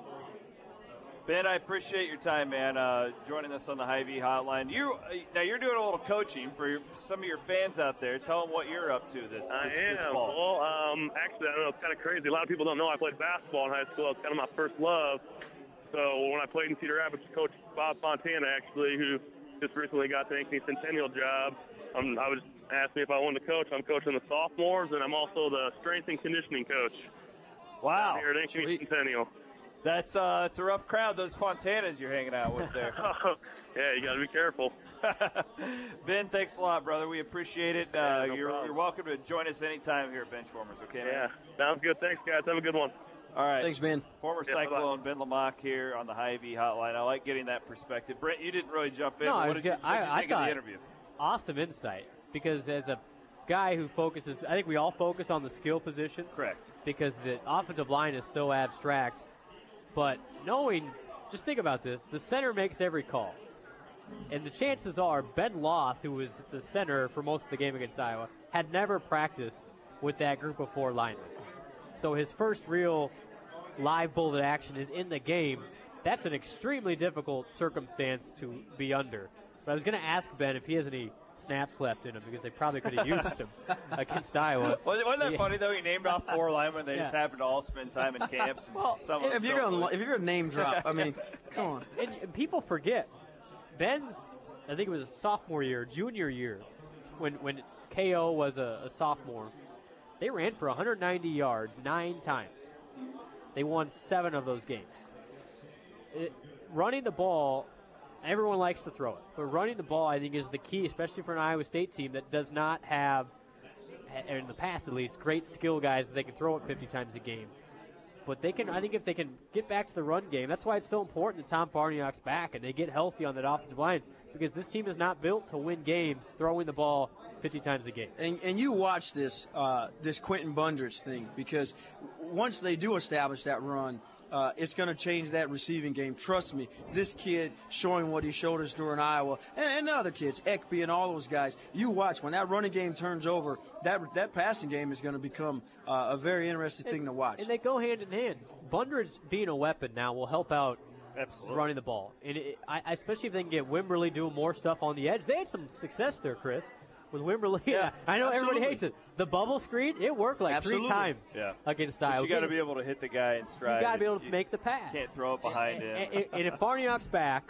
Ben, I appreciate your time, man, joining us on the Hy-Vee Hotline. Now you're doing a little coaching for some of your fans out there. Tell them what you're up to this fall. Well, actually, I don't know, it's kind of crazy. A lot of people don't know I played basketball in high school. It's kind of my first love. So when I played in Cedar Rapids, Coach Bob Fontana, actually, who just recently got the Ankeny Centennial job, I was asked me if I wanted to coach. I'm coaching the sophomores, and I'm also the strength and conditioning coach. Wow. Here at Ankeny Centennial. It's a rough crowd, those Fontanas you're hanging out with there. Yeah, you got to be careful. Ben, thanks a lot, brother. We appreciate it. No you're welcome to join us anytime here at Benchwarmers, okay, man? Yeah, sounds good. Thanks, guys. Have a good one. All right. Thanks, Ben. Former Cyclone Ben Lamach here on the Hy-Vee Hotline. I like getting that perspective. Brent, you didn't really jump in. No, what did you think of the interview? Awesome insight, because as a guy who focuses, I think we all focus on the skill positions. Correct. Because the offensive line is so abstract. But just think about this, the center makes every call. And the chances are Ben Loth, who was the center for most of the game against Iowa, had never practiced with that group of 4 linemen. So his first real live bullet action is in the game. That's an extremely difficult circumstance to be under. But I was going to ask Ben if he has any snaps left in them because they probably could have used them against Iowa. Wasn't that funny, though? He named off 4 linemen. They Yeah. just happened to all spend time in camps. And If you're gonna name drop, I mean, come on. And people forget, Ben's, I think it was a sophomore year, junior year, when KO was a sophomore, they ran for 190 yards 9 times. They won 7 of those games. Running the ball, everyone likes to throw it, but running the ball, I think, is the key, especially for an Iowa State team that does not have, in the past at least, great skill guys that they can throw it 50 times a game. But they can, I think, if they can get back to the run game, that's why it's so important that Tom Barniak's back and they get healthy on that offensive line, because this team is not built to win games throwing the ball 50 times a game. And you watch this Quentin Bundrich thing, because once they do establish that run, it's going to change that receiving game. Trust me, this kid showing what he showed us during Iowa, and the other kids, Ekby and all those guys, you watch, when that running game turns over, that passing game is going to become a very interesting thing to watch. And they go hand in hand. Bundrich being a weapon now will help out running the ball. And especially if they can get Wimberly doing more stuff on the edge. They had some success there, Chris, with Wimberly. Yeah, I know absolutely. everybody hates it. The bubble screen, it worked like 3 times against Iowa. You got to be able to hit the guy in stride. You got to be able to make the pass. Can't throw it behind him. And if Barniak's back,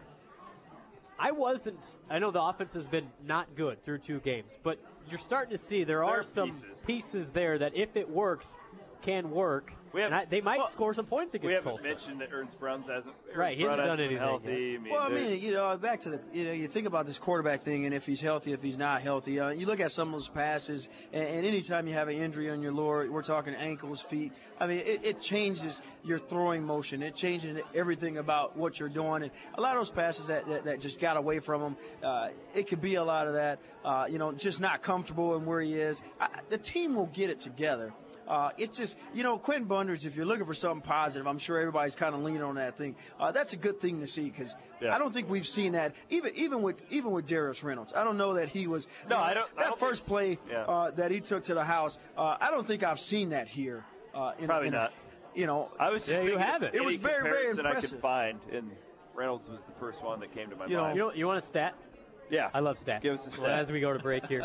I know the offense has been not good through 2 games, but you're starting to see there are some pieces there that, if it works, can work. They might score some points against We haven't Tulsa. mentioned that Ernst Bruns hasn't. Right, he hasn't done anything healthy. yet. Back to you think about this quarterback thing, and if he's healthy, if he's not healthy. You look at some of those passes, and anytime you have an injury on your lower, we're talking ankles, feet. I mean, it changes your throwing motion. It changes everything about what you're doing. And a lot of those passes that just got away from him, it could be a lot of that. Just not comfortable in where he is. The team will get it together. It's just, Quentin Bundrich, if you're looking for something positive, I'm sure everybody's kind of leaning on that thing. That's a good thing to see, because I don't think we've seen that, even with Darius Reynolds. I don't know that he was. No, I don't. That first play that he took to the house, I don't think I've seen that here. Probably not. I was just thinking it was very, very comparison impressive. I could find, and Reynolds was the first one that came to my You mind. want a stat? Yeah. I love stats. Give us a stat. Well, as we go to break here.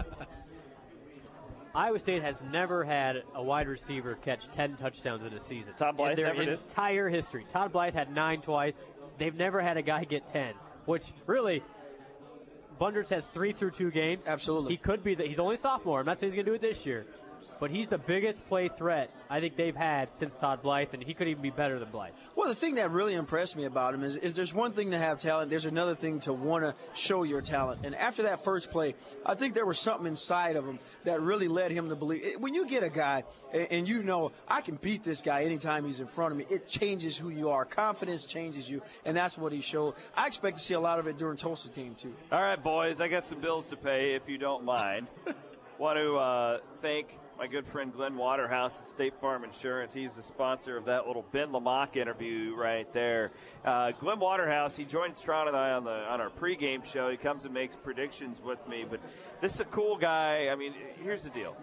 Iowa State has never had a wide receiver catch 10 touchdowns in a season. Todd Blythe in their never did. entire history. Todd Blythe had 9 twice. They've never had a guy get 10, which really, Bundrich has 3 through 2 games. Absolutely. He could be he's only a sophomore. I'm not saying he's going to do it this year, but he's the biggest play threat I think they've had since Todd Blythe, and he could even be better than Blythe. Well, the thing that really impressed me about him is there's one thing to have talent, there's another thing to want to show your talent. And after that first play, I think there was something inside of him that really led him to believe. When you get a guy and I can beat this guy anytime he's in front of me, it changes who you are. Confidence changes you, and that's what he showed. I expect to see a lot of it during Tulsa's game, too. All right, boys, I got some bills to pay, if you don't mind. Want to thank my good friend Glenn Waterhouse at State Farm Insurance. He's the sponsor of that little Ben Lamach interview right there. Glenn Waterhouse, he joined Strawn and I on our pregame show. He comes and makes predictions with me. But this is a cool guy. I mean, here's the deal.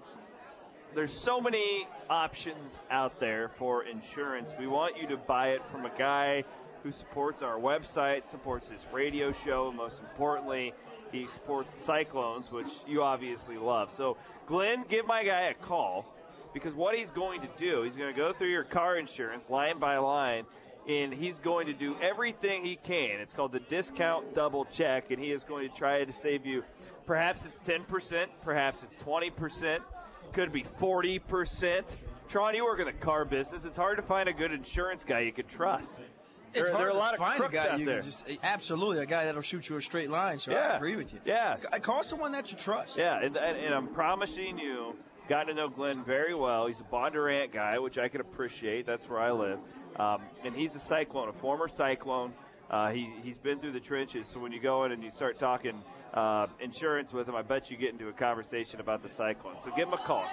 There's so many options out there for insurance. We want you to buy it from a guy who supports our website, supports this radio show, and most importantly, he supports the Cyclones, which you obviously love. So, Glenn, give my guy a call, because what he's going to do, he's going to go through your car insurance line by line, and he's going to do everything he can. It's called the discount double check, and he is going to try to save you. Perhaps it's 10%, perhaps it's 20%, could be 40%. Tron, you work in the car business. It's hard to find a good insurance guy you can trust. It's there hard are a to lot of find a crooks guy out you there. can just absolutely a guy that'll shoot you a straight line. So I agree with you. Yeah, call someone that you trust. Yeah, and I'm promising you, got to know Glenn very well. He's a Bondurant guy, which I can appreciate. That's where I live, and he's a Cyclone, a former Cyclone. He's been through the trenches. So when you go in and you start talking insurance with him, I bet you get into a conversation about the Cyclone. So give him a call,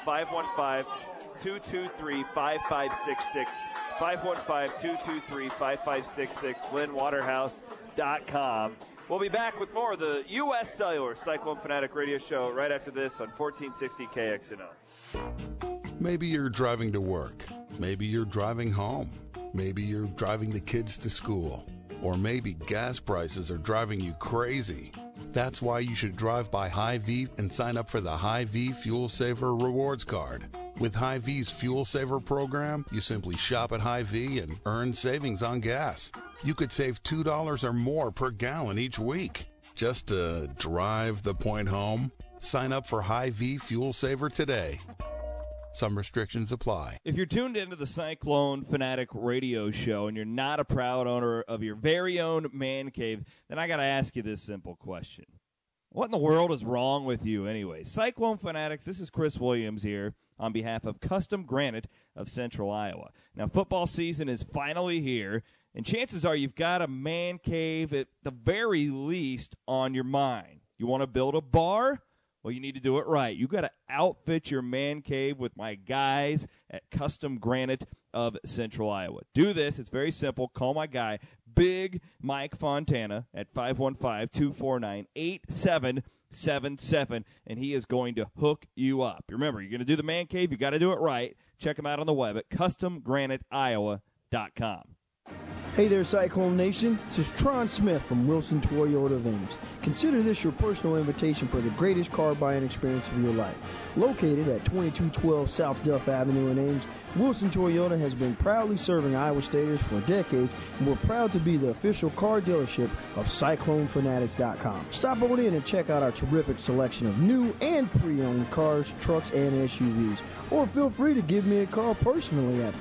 515-223-5566. 515-223-5566, GlennWaterhouse.com. We'll be back with more of the U.S. Cellular Cyclone Fanatic Radio Show right after this on 1460 KXNO. Maybe you're driving to work. Maybe you're driving home. Maybe you're driving the kids to school. Or maybe gas prices are driving you crazy. That's why you should drive by Hy-Vee and sign up for the Hy-Vee Fuel Saver Rewards Card. With Hy-Vee's Fuel Saver program, you simply shop at Hy-Vee and earn savings on gas. You could save $2 or more per gallon each week. Just to drive the point home, sign up for Hy-Vee Fuel Saver today. Some restrictions apply. If you're tuned into the Cyclone Fanatic radio show and you're not a proud owner of your very own man cave, then I got to ask you this simple question. What in the world is wrong with you anyway? Cyclone Fanatics, this is Chris Williams here on behalf of Custom Granite of Central Iowa. Now, football season is finally here, and chances are you've got a man cave at the very least on your mind. You want to build a bar? Well, you need to do it right. You got to outfit your man cave with my guys at Custom Granite of Central Iowa. Do this. It's very simple. Call my guy, Big Mike Fontana, at 515-249-8777, and he is going to hook you up. Remember, you're going to do the man cave. You got to do it right. Check him out on the web at CustomGraniteIowa.com. Hey there, Cyclone Nation. This is Tron Smith from Wilson Toyota of Ames. Consider this your personal invitation for the greatest car buying experience of your life. Located at 2212 South Duff Avenue in Ames, Wilson Toyota has been proudly serving Iowa Staters for decades, and we're proud to be the official car dealership of CycloneFanatic.com. Stop on in and check out our terrific selection of new and pre-owned cars, trucks, and SUVs. Or feel free to give me a call personally at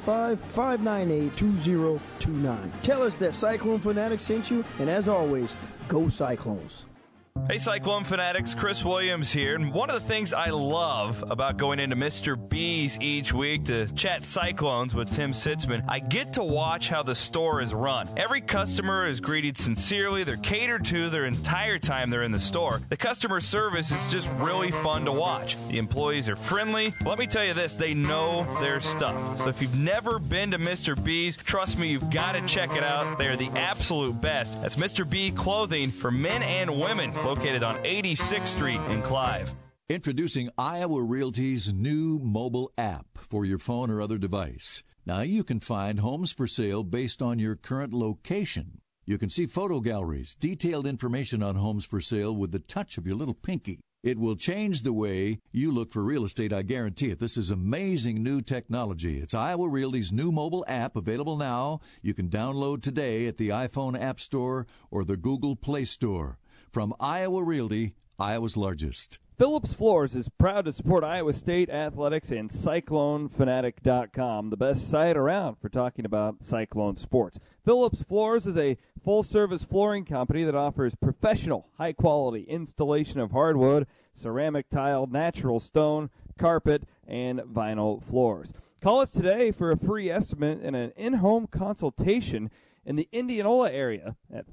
515-598-2029. Tell us that Cyclone Fanatic sent you, and as always, go Cyclones. Hey, Cyclone Fanatics, Chris Williams here. And one of the things I love about going into Mr. B's each week to chat Cyclones with Tim Sitzman, I get to watch how the store is run. Every customer is greeted sincerely. They're catered to their entire time they're in the store. The customer service is just really fun to watch. The employees are friendly. Let me tell you this, they know their stuff. So if you've never been to Mr. B's, trust me, you've got to check it out. They're the absolute best. That's Mr. B Clothing for men and women, located on 86th Street in Clive. Introducing Iowa Realty's new mobile app for your phone or other device. Now you can find homes for sale based on your current location. You can see photo galleries, detailed information on homes for sale with the touch of your little pinky. It will change the way you look for real estate, I guarantee it. This is amazing new technology. It's Iowa Realty's new mobile app, available now. You can download today at the iPhone App Store or the Google Play Store. From Iowa Realty, Iowa's largest. Phillips Floors is proud to support Iowa State athletics and CycloneFanatic.com, the best site around for talking about Cyclone sports. Phillips Floors is a full-service flooring company that offers professional, high-quality installation of hardwood, ceramic tile, natural stone, carpet, and vinyl floors. Call us today for a free estimate and an in-home consultation in the Indianola area at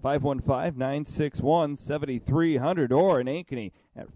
515-961-7300 or in Ankeny at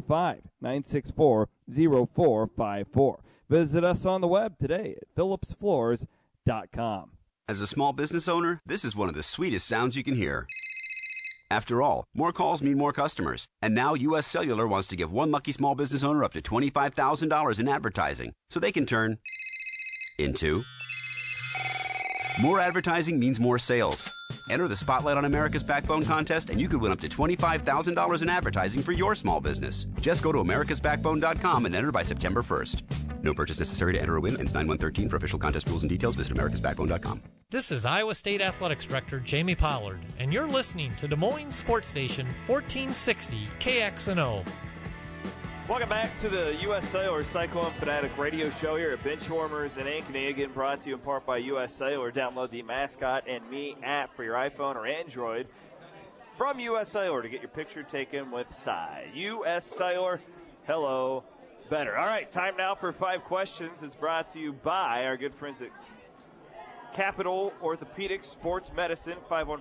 515-964-0454. Visit us on the web today at phillipsfloors.com. As a small business owner, this is one of the sweetest sounds you can hear. After all, more calls mean more customers. And now U.S. Cellular wants to give one lucky small business owner up to $25,000 in advertising so they can turn into... More advertising means more sales. Enter the Spotlight on America's Backbone contest, and you could win up to $25,000 in advertising for your small business. Just go to americasbackbone.com and enter by September 1st. No purchase necessary to enter or win. Ends 9/1/13. For official contest rules and details, visit americasbackbone.com. This is Iowa State Athletics Director Jamie Pollard, and you're listening to Des Moines Sports Station 1460 KXNO. Welcome back to the U.S. Cellular Cyclone Fanatic radio show here at Benchwarmers in Ankeny, getting brought to you in part by U.S. Cellular. Download the Mascot and Me app for your iPhone or Android from U.S. Cellular to get your picture taken with Cy. U.S. Cellular, hello, better. All right, time now for 5 questions. It's brought to you by our good friends at Capital Orthopedic Sports Medicine,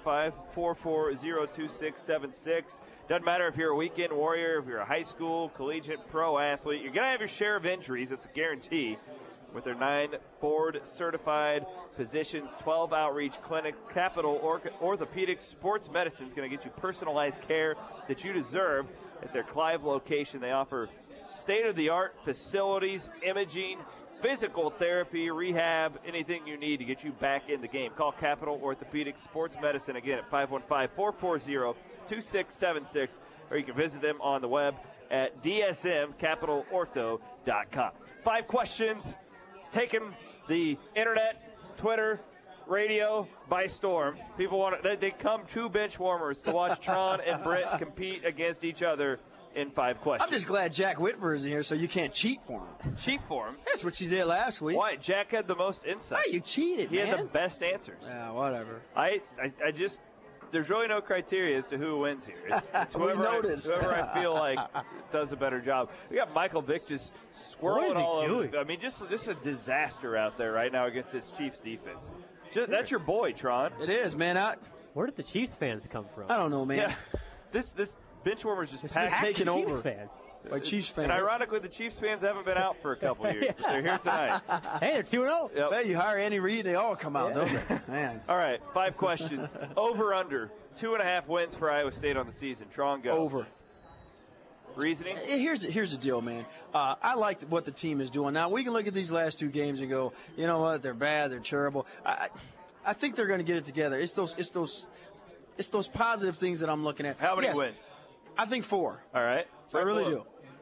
515-440-2676. Doesn't matter if you're a weekend warrior, if you're a high school, collegiate, pro athlete, you're going to have your share of injuries. It's a guarantee. With their 9 board-certified physicians, 12 outreach clinics, Capital Orthopedic Sports Medicine is going to get you personalized care that you deserve at their Clive location. They offer state-of-the-art facilities, imaging, physical therapy, rehab, anything you need to get you back in the game. Call Capital Orthopedic Sports Medicine again at 515-440-2676, or you can visit them on the web at dsmcapitalortho.com. 5 questions. It's taken the internet, Twitter, radio by storm. People want to, they come to bench warmers to watch Tron and Brent compete against each other in 5 questions. I'm just glad Jack Whitver is in here so you can't cheat for him. Cheat for him? That's what you did last week. Why? Jack had the most insight. Why, you cheated, He man. had the best answers. Yeah, whatever. I just, there's really no criteria as to who wins here. It's We whoever, noticed. whoever I feel like does a better job. We got Michael Vick just swirling all over. I mean, just a disaster out there right now against this Chiefs defense. That's your boy, Tron. It is, man. Where did the Chiefs fans come from? I don't know, man. Yeah. This bench warmer's just It's been packed. taken Chiefs over fans. by Chiefs fans. And ironically, the Chiefs fans haven't been out for a couple of years. They're here tonight. Hey, they're 2-0. Yep. Hey, you hire Andy Reid, they all come out, don't they? Man. All right, 5 questions. Over, under, 2.5 wins for Iowa State on the season. Tron, go. Over. Reasoning? Here's the deal, man. I like what the team is doing. Now, we can look at these last 2 games and go, you know what, they're bad, they're terrible. I think they're going to get it together. It's those positive things that I'm looking at. How many Yes, wins? I think 4. All right. I really do.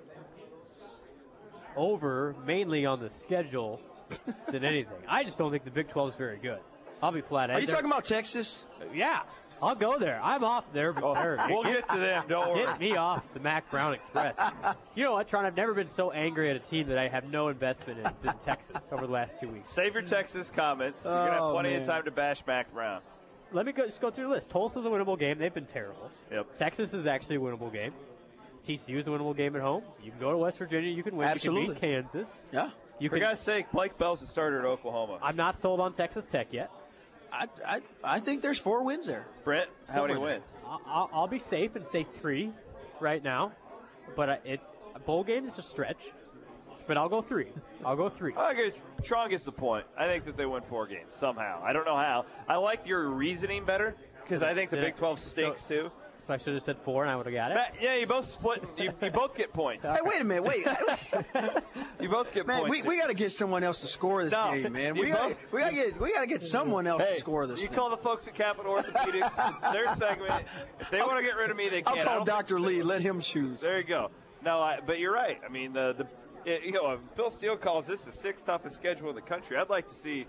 Over, mainly on the schedule than anything. I just don't think the Big 12 is very good. I'll be flat out. Are you talking about Texas? Yeah. I'll go there. I'm off there. We'll get to them. Don't worry. Get me off the Mac Brown Express. You know what, Tron? I've never been so angry at a team that I have no investment in than Texas over the last 2 weeks. Save your Texas comments. You're going to have plenty of time to bash Mac Brown. Let me just go through the list. Tulsa's a winnable game. They've been terrible. Yep. Texas is actually a winnable game. TCU's a winnable game at home. You can go to West Virginia. You can win. Absolutely. You can beat Kansas. Yeah. For God's sake, Blake Bell's the starter at Oklahoma. I'm not sold on Texas Tech yet. I think there's 4 wins there. Brent, how many wins? I'll be safe and say 3 right now. But a bowl game is a stretch. But I'll go 3. I guess Tron gets the point. I think that they win 4 games somehow. I don't know how. I liked your reasoning better because I think the Big 12 stinks too. So I should have said 4 and I would have got it. Yeah, you both split. You both get points. Hey, wait a minute. Wait. You both get Man, points. we got to get someone else to score this game, man. We got to get someone else to score this You thing. call the folks at Capital Orthopedics. It's their segment. If they want to get rid of me, they can. I'll call Dr. Lee. Let him choose. There you go. No, but you're right. I mean, if Phil Steele calls this the 6th toughest schedule in the country, I'd like to see,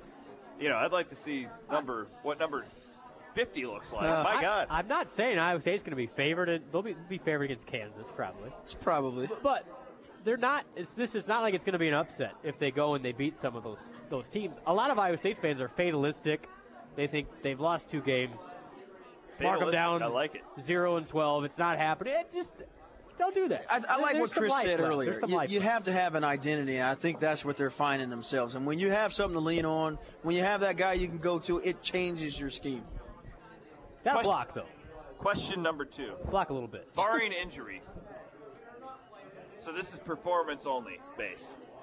what number 50 looks like. My God. I'm not saying Iowa State's going to be favored. They'll be favored against Kansas, probably. It's probably. But they're not. This is not like it's going to be an upset if they go and they beat some of those teams. A lot of Iowa State fans are fatalistic. They think they've lost 2 games. Mark them down. I like it. 0-12. It's not happening. Don't do that. I like what Chris said earlier. You have have to have an identity, and I think that's what they're finding themselves. And when you have something to lean on, when you have that guy you can go to, it changes your scheme. Got to block, though. Question number 2. Block a little bit. Barring injury. So this is performance only based.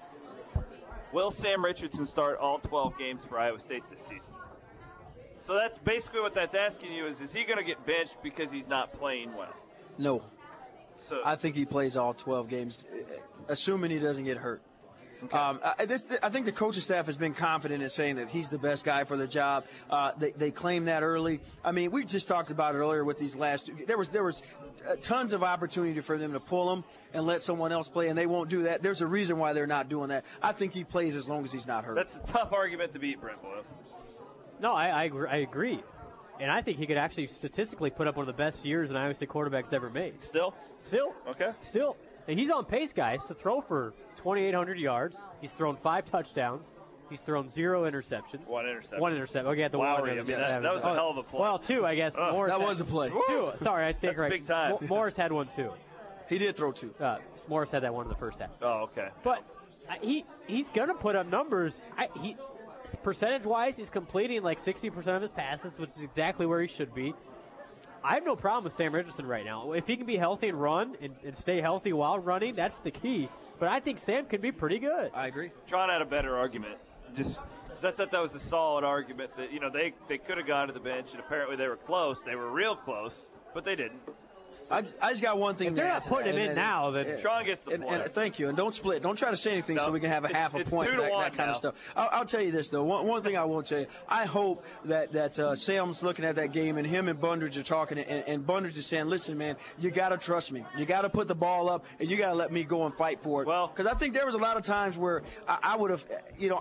Will Sam Richardson start all 12 games for Iowa State this season? So that's basically what that's asking you is he going to get benched because he's not playing well? No. So I think he plays all 12 games, assuming he doesn't get hurt. Okay. I think the coaching staff has been confident in saying that he's the best guy for the job. They claim that early. I mean, we just talked about it earlier with these last 2. There was tons of opportunity for them to pull him and let someone else play, and they won't do that. There's a reason why they're not doing that. I think he plays as long as he's not hurt. That's a tough argument to beat, Brent Blue. No, I agree. And I think he could actually statistically put up one of the best years an Iowa State quarterback's ever made. Still? Okay. Still. And he's on pace, guys, to throw for 2,800 yards. He's thrown 5 touchdowns. He's thrown 0 interceptions. 1 interception. 1 interception. Okay, the Lowry, one. I mean, that was a hell of a play. Well, 2, I guess. Morris that was a play. 2. Sorry, I stayed right. Big time. Morris had 1 too. He did throw 2. Morris had that one in the first half. Oh, okay. But he's going to put up numbers. Percentage-wise, he's completing like 60% of his passes, which is exactly where he should be. I have no problem with Sam Richardson right now. If he can be healthy and run and stay healthy while running, that's the key. But I think Sam can be pretty good. I agree. Tron had a better argument. Just I thought that was a solid argument that they could have gone to the bench, and apparently they were close. They were real close, but they didn't. I just got one thing If to they're add not to putting that, him in now, then Sean gets the point. And thank you. And don't split. Don't try to say anything No, so we can have a half a it's point. 2-1 That kind now. of stuff. I'll tell you this though. One thing I will tell you. I hope that Sam's looking at that game and him and Bundridge are talking, and Bundridge is saying, "Listen, man, you got to trust me. You got to put the ball up, and you got to let me go and fight for it." Well, because I think there was a lot of times where I would have,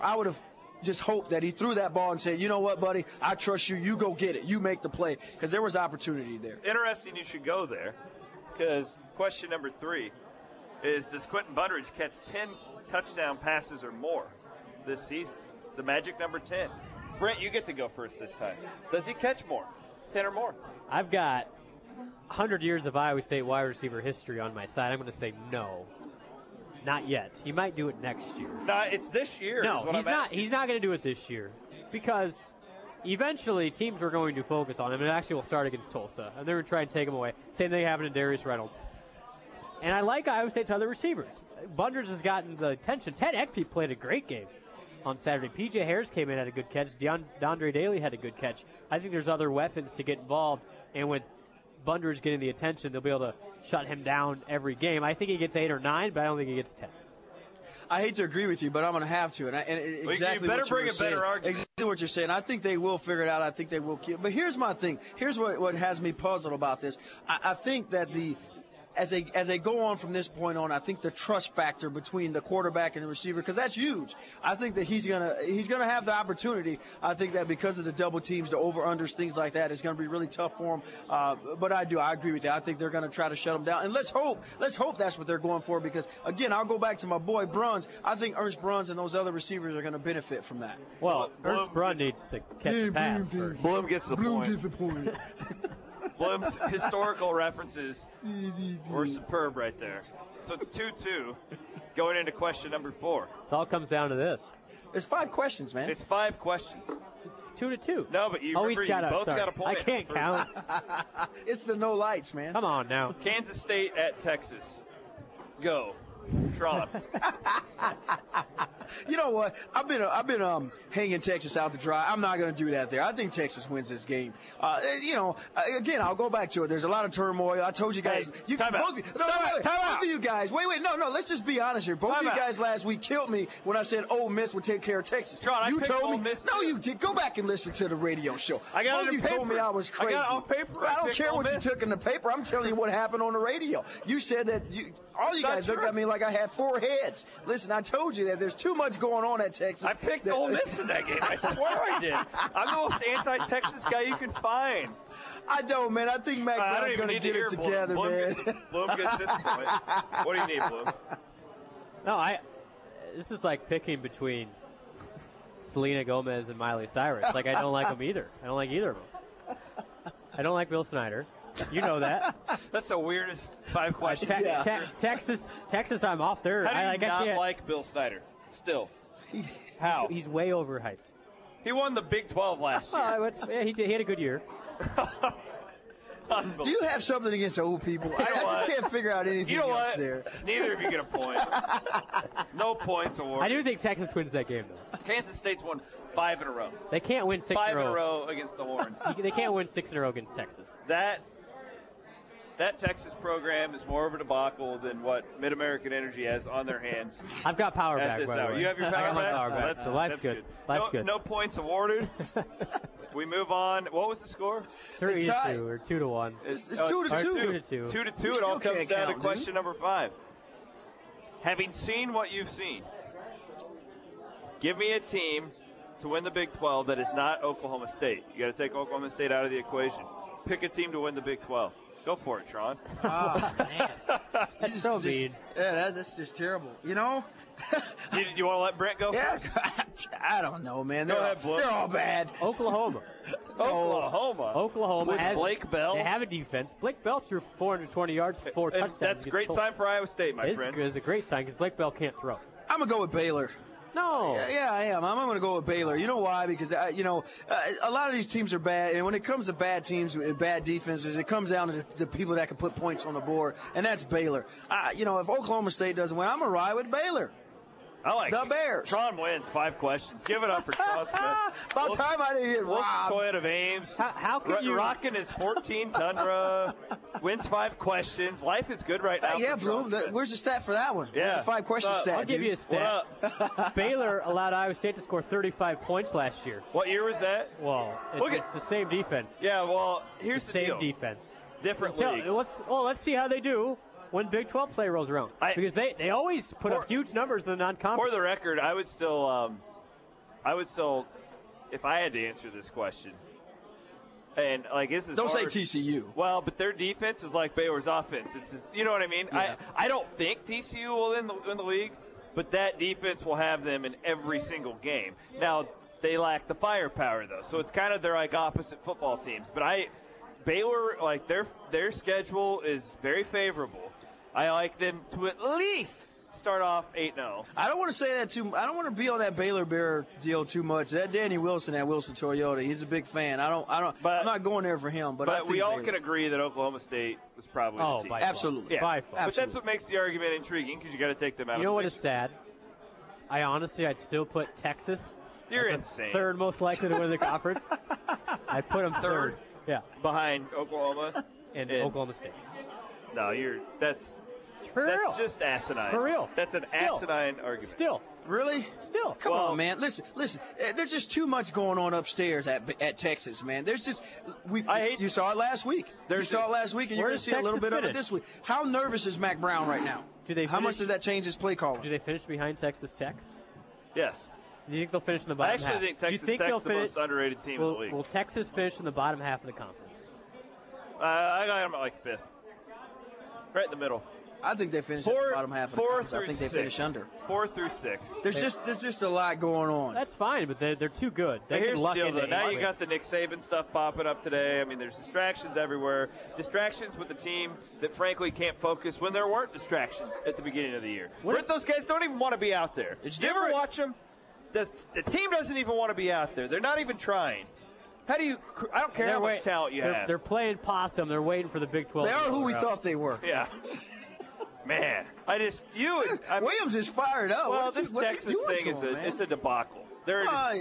just hoped that he threw that ball and said, "You know what, buddy? I trust you. You go get it. You make the play," because there was opportunity there. Interesting you should go there, because question number 3 is, does Quentin Bundridge catch 10 touchdown passes or more this season? The magic number 10. Brent, you get to go first this time. Does he catch more? 10 or more? I've got 100 years of Iowa State wide receiver history on my side. I'm going to say no. Not yet. He might do it next year. No, it's this year. No, is what he's I'm not. asking. He's not going to do it this year because eventually teams are going to focus on him. And it actually will start against Tulsa, and they're going to try and take him away. Same thing happened to Darius Reynolds. And I like Iowa State's other receivers. Bundridge has gotten the attention. Ted Ekpe played a great game on Saturday. P.J. Harris came in, had a good catch. DeAndre Daly had a good catch. I think there's other weapons to get involved, and with Bundridge getting the attention, they'll be able to shut him down every game. I think he gets 8 or 9, but I don't think he gets 10. I hate to agree with you, but I'm going to have to. Exactly what you were saying. Exactly what you're saying. I think they will figure it out. I think they will keep. But here's my thing. Here's what has me puzzled about this. I think that as they go on from this point on, I think the trust factor between the quarterback and the receiver, because that's huge. I think that he's gonna have the opportunity. I think that because of the double teams, the over-unders, things like that, it's gonna be really tough for him. But I agree with you. I think they're gonna try to shut him down. And let's hope that's what they're going for, because again, I'll go back to my boy Bruns. I think Ernst Bruns and those other receivers are gonna benefit from that. Well, Ernst Bruns needs to catch the pass first. Bloom gets the point. Gets the point. Bloom's historical references were superb right there. So it's 2-2 going into question number 4. It all comes down to this. It's 5 questions, man. It's 5 questions. It's 2-2. No, but you each both got a point. I can't count. It's the no lights, man. Come on now. Kansas State at Texas. Go. Tron. You know what? I've been hanging Texas out to dry. I'm not going to do that there. I think Texas wins this game. Again, I'll go back to it. There's a lot of turmoil. I told you guys. Both of you guys. Wait. No. Let's just be honest here. Both of you guys last week killed me when I said Ole Miss would take care of Texas. Tron, you told me. Miss No, you did. Go back and listen to the radio show. I got Both of you told me I was crazy. I got it on paper. I don't care what you took in the paper. I'm telling you what happened on the radio. You said that all you guys looked at me like I had 4 heads. Listen, I told you that there's too much going on at Texas. I picked Ole Miss in that game. I swear I did. I'm the most anti-Texas guy you can find. I know, man. I think Mac Brown's going to get it together, man. Bloom gets this point. What do you need, Bloom? No, this is like picking between Selena Gomez and Miley Cyrus. Like, I don't like them either. I don't like either of them. I don't like Bill Snyder. You know that. That's the weirdest 5 questions. Texas, I'm off there. How do you not like Bill Snyder? Still. How? He's way overhyped. He won the Big 12 last year. He had a good year. Do you have something against old people? I just can't figure out anything else there. Neither of you get a point. No points awarded. I do think Texas wins that game, though. Kansas State's won 5 in a row. They can't win 6 in a row. 5 in a row against the Horns. They can't win 6 in a row against Texas. That Texas program is more of a debacle than what Mid-American Energy has on their hands. I've got power back, by the way. You have your I got power my back? power back, so life's good. Life's good. No points awarded. We move on. What was the score? 3-2 or 2-1. It's 2-2. 2-2. 2-2. It all comes down to question number 5. Having seen what you've seen, give me a team to win the Big 12 that is not Oklahoma State. You got to take Oklahoma State out of the equation. Pick a team to win the Big 12. Go for it, Tron. Oh, man. That's so mean. Yeah, that's just terrible. You know? Do you want to let Brent go first? I don't know, man. Go ahead, Blue. They're all bad. Oklahoma. With has Blake Bell. They have a defense. Blake Bell threw 420 yards, 4 touchdowns. That's a great sign for Iowa State, my friend. It's a great sign because Blake Bell can't throw. I'm going to go with Baylor. No. Yeah, I am. I'm going to go with Baylor. You know why? Because, a lot of these teams are bad. And when it comes to bad teams and bad defenses, it comes down to the people that can put points on the board. And that's Baylor. If Oklahoma State doesn't win, I'm going to ride with Baylor. I like the Bears. Tron wins 5 questions. Give it up for Tron Smith. About time I didn't get robbed. Toyota of Ames. How could you rocking his 14 Tundra? Wins 5 questions. Life is good right now. Yeah, Bloom. Where's the stat for that one? Yeah. Where's the 5-question stat? I'll give you a stat. Baylor allowed Iowa State to score 35 points last year. What year was that? Well, it's the same defense. Yeah, well, here's the same deal. defense. Different league. Let's see how they do when Big 12 play rolls around. Because they always put up huge numbers in the non-conference. For the record, I would still, if I had to answer this question, and like this is don't hard. say TCU. Well, but their defense is like Baylor's offense. It's just, you know what I mean. Yeah. I don't think TCU will win the league, but that defense will have them in every single game. Now they lack the firepower though, so it's kind of they're like opposite football teams. But Baylor, like their schedule is very favorable. I like them to at least start off 8-0. I don't want to say that too. I don't want to be on that Baylor Bear deal too much. That Danny Wilson at Wilson Toyota, he's a big fan. I'm not going there for him. But I think we all Baylor. can agree that Oklahoma State was probably the team. Absolutely. Yeah. By far. But that's what makes the argument intriguing because you got to take them out. You know of what the is sad? I'd still put Texas. You're as insane. Third most likely to win the conference. I'd put them third. Yeah. Behind Oklahoma and Oklahoma State. No, that's just asinine. For real. That's an asinine argument. Still. Really? Still. Come on, man. Listen. There's just too much going on upstairs at Texas, man. There's just you saw it last week. You saw it last week, and you're going to see a little bit of it this week. How nervous is Mac Brown right now? How much does that change his play calling? Do they finish behind Texas Tech? Yes. Do you think they'll finish in the bottom half? I actually think Texas Tech's the most underrated team in the league. Will Texas finish in the bottom half of the conference? I got them at like 5th. Right in the middle. I think they finish at the bottom half of the conference. I think they finish under. 4 through 6. There's just a lot going on. That's fine, but they're too good. Here's the deal, though. Now you got the Nick Saban stuff popping up today. I mean, there's distractions everywhere. Distractions with the team that, frankly, can't focus when there weren't distractions at the beginning of the year. Those guys don't even want to be out there. It's you ever watch them? The team doesn't even want to be out there. They're not even trying. How do you – I don't care how much talent you have. They're playing possum. They're waiting for the Big 12. They are who we thought they were. Yeah. Man, Williams is fired up. Well, this Texas thing is a debacle. They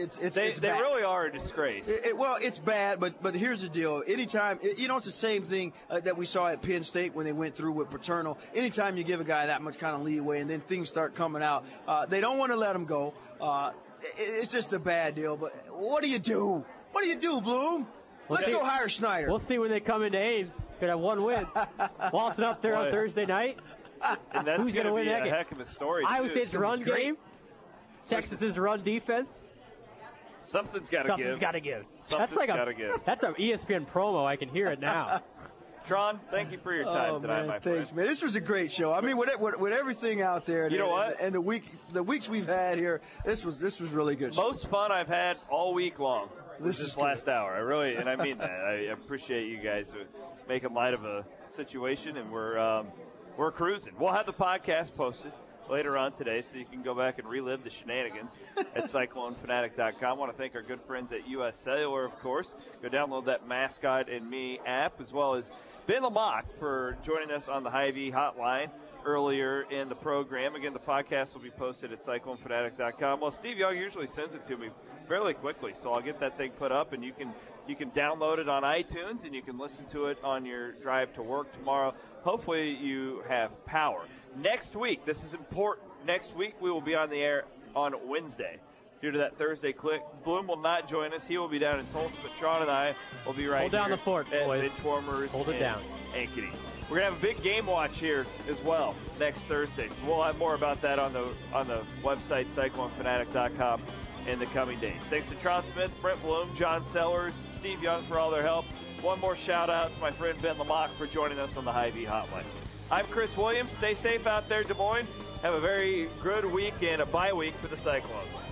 really are a disgrace. It's bad, but here's the deal. Anytime, it's the same thing that we saw at Penn State when they went through with Paterno. Anytime you give a guy that much kind of leeway and then things start coming out, they don't want to let him go. It's just a bad deal. But what do you do? What do you do, Bloom? Let's go hire Snyder. We'll see when they come into Ames. Could have one win. Waltzing up there on Thursday night. And that's Who's going to win that game? A heck of a story. Iowa State's run game. Texas's run defense. Something's got to give. Something's got to give. That's an ESPN promo. I can hear it now. Tron, thank you for your time tonight, my friend. Thanks, man. This was a great show. I mean, with everything out there, you know what? And the weeks we've had here, this was really good. Most fun I've had all week long. This last hour. I really, and I mean that. I appreciate you guys making light of a situation, and we're cruising. We'll have the podcast posted later on today, so you can go back and relive the shenanigans at CycloneFanatic.com. I want to thank our good friends at U.S. Cellular, of course. Go download that Mascot and Me app, as well as Ben Lamont for joining us on the Hy-Vee hotline earlier in the program. Again, the podcast will be posted at CycloneFanatic.com. Well, Steve Young usually sends it to me fairly quickly, so I'll get that thing put up, and you can download it on iTunes, and you can listen to it on your drive to work tomorrow. Hopefully you have power. Next week, this is important. Next week we will be on the air on Wednesday. Due to that Thursday click, Bloom will not join us. He will be down in Tulsa, but Tron and I will be right Hold down here the fort, at boys. Benchwarmers. Hold it down. Ankeny. We're gonna have a big game watch here as well next Thursday. So we'll have more about that on the website CycloneFanatic.com in the coming days. Thanks to Tron Smith, Brent Bloom, John Sellers, Steve Young for all their help. One more shout out to my friend Ben Lamont for joining us on the Hy-Vee hotline. I'm Chris Williams. Stay safe out there, Des Moines. Have a very good week and a bye week for the Cyclones.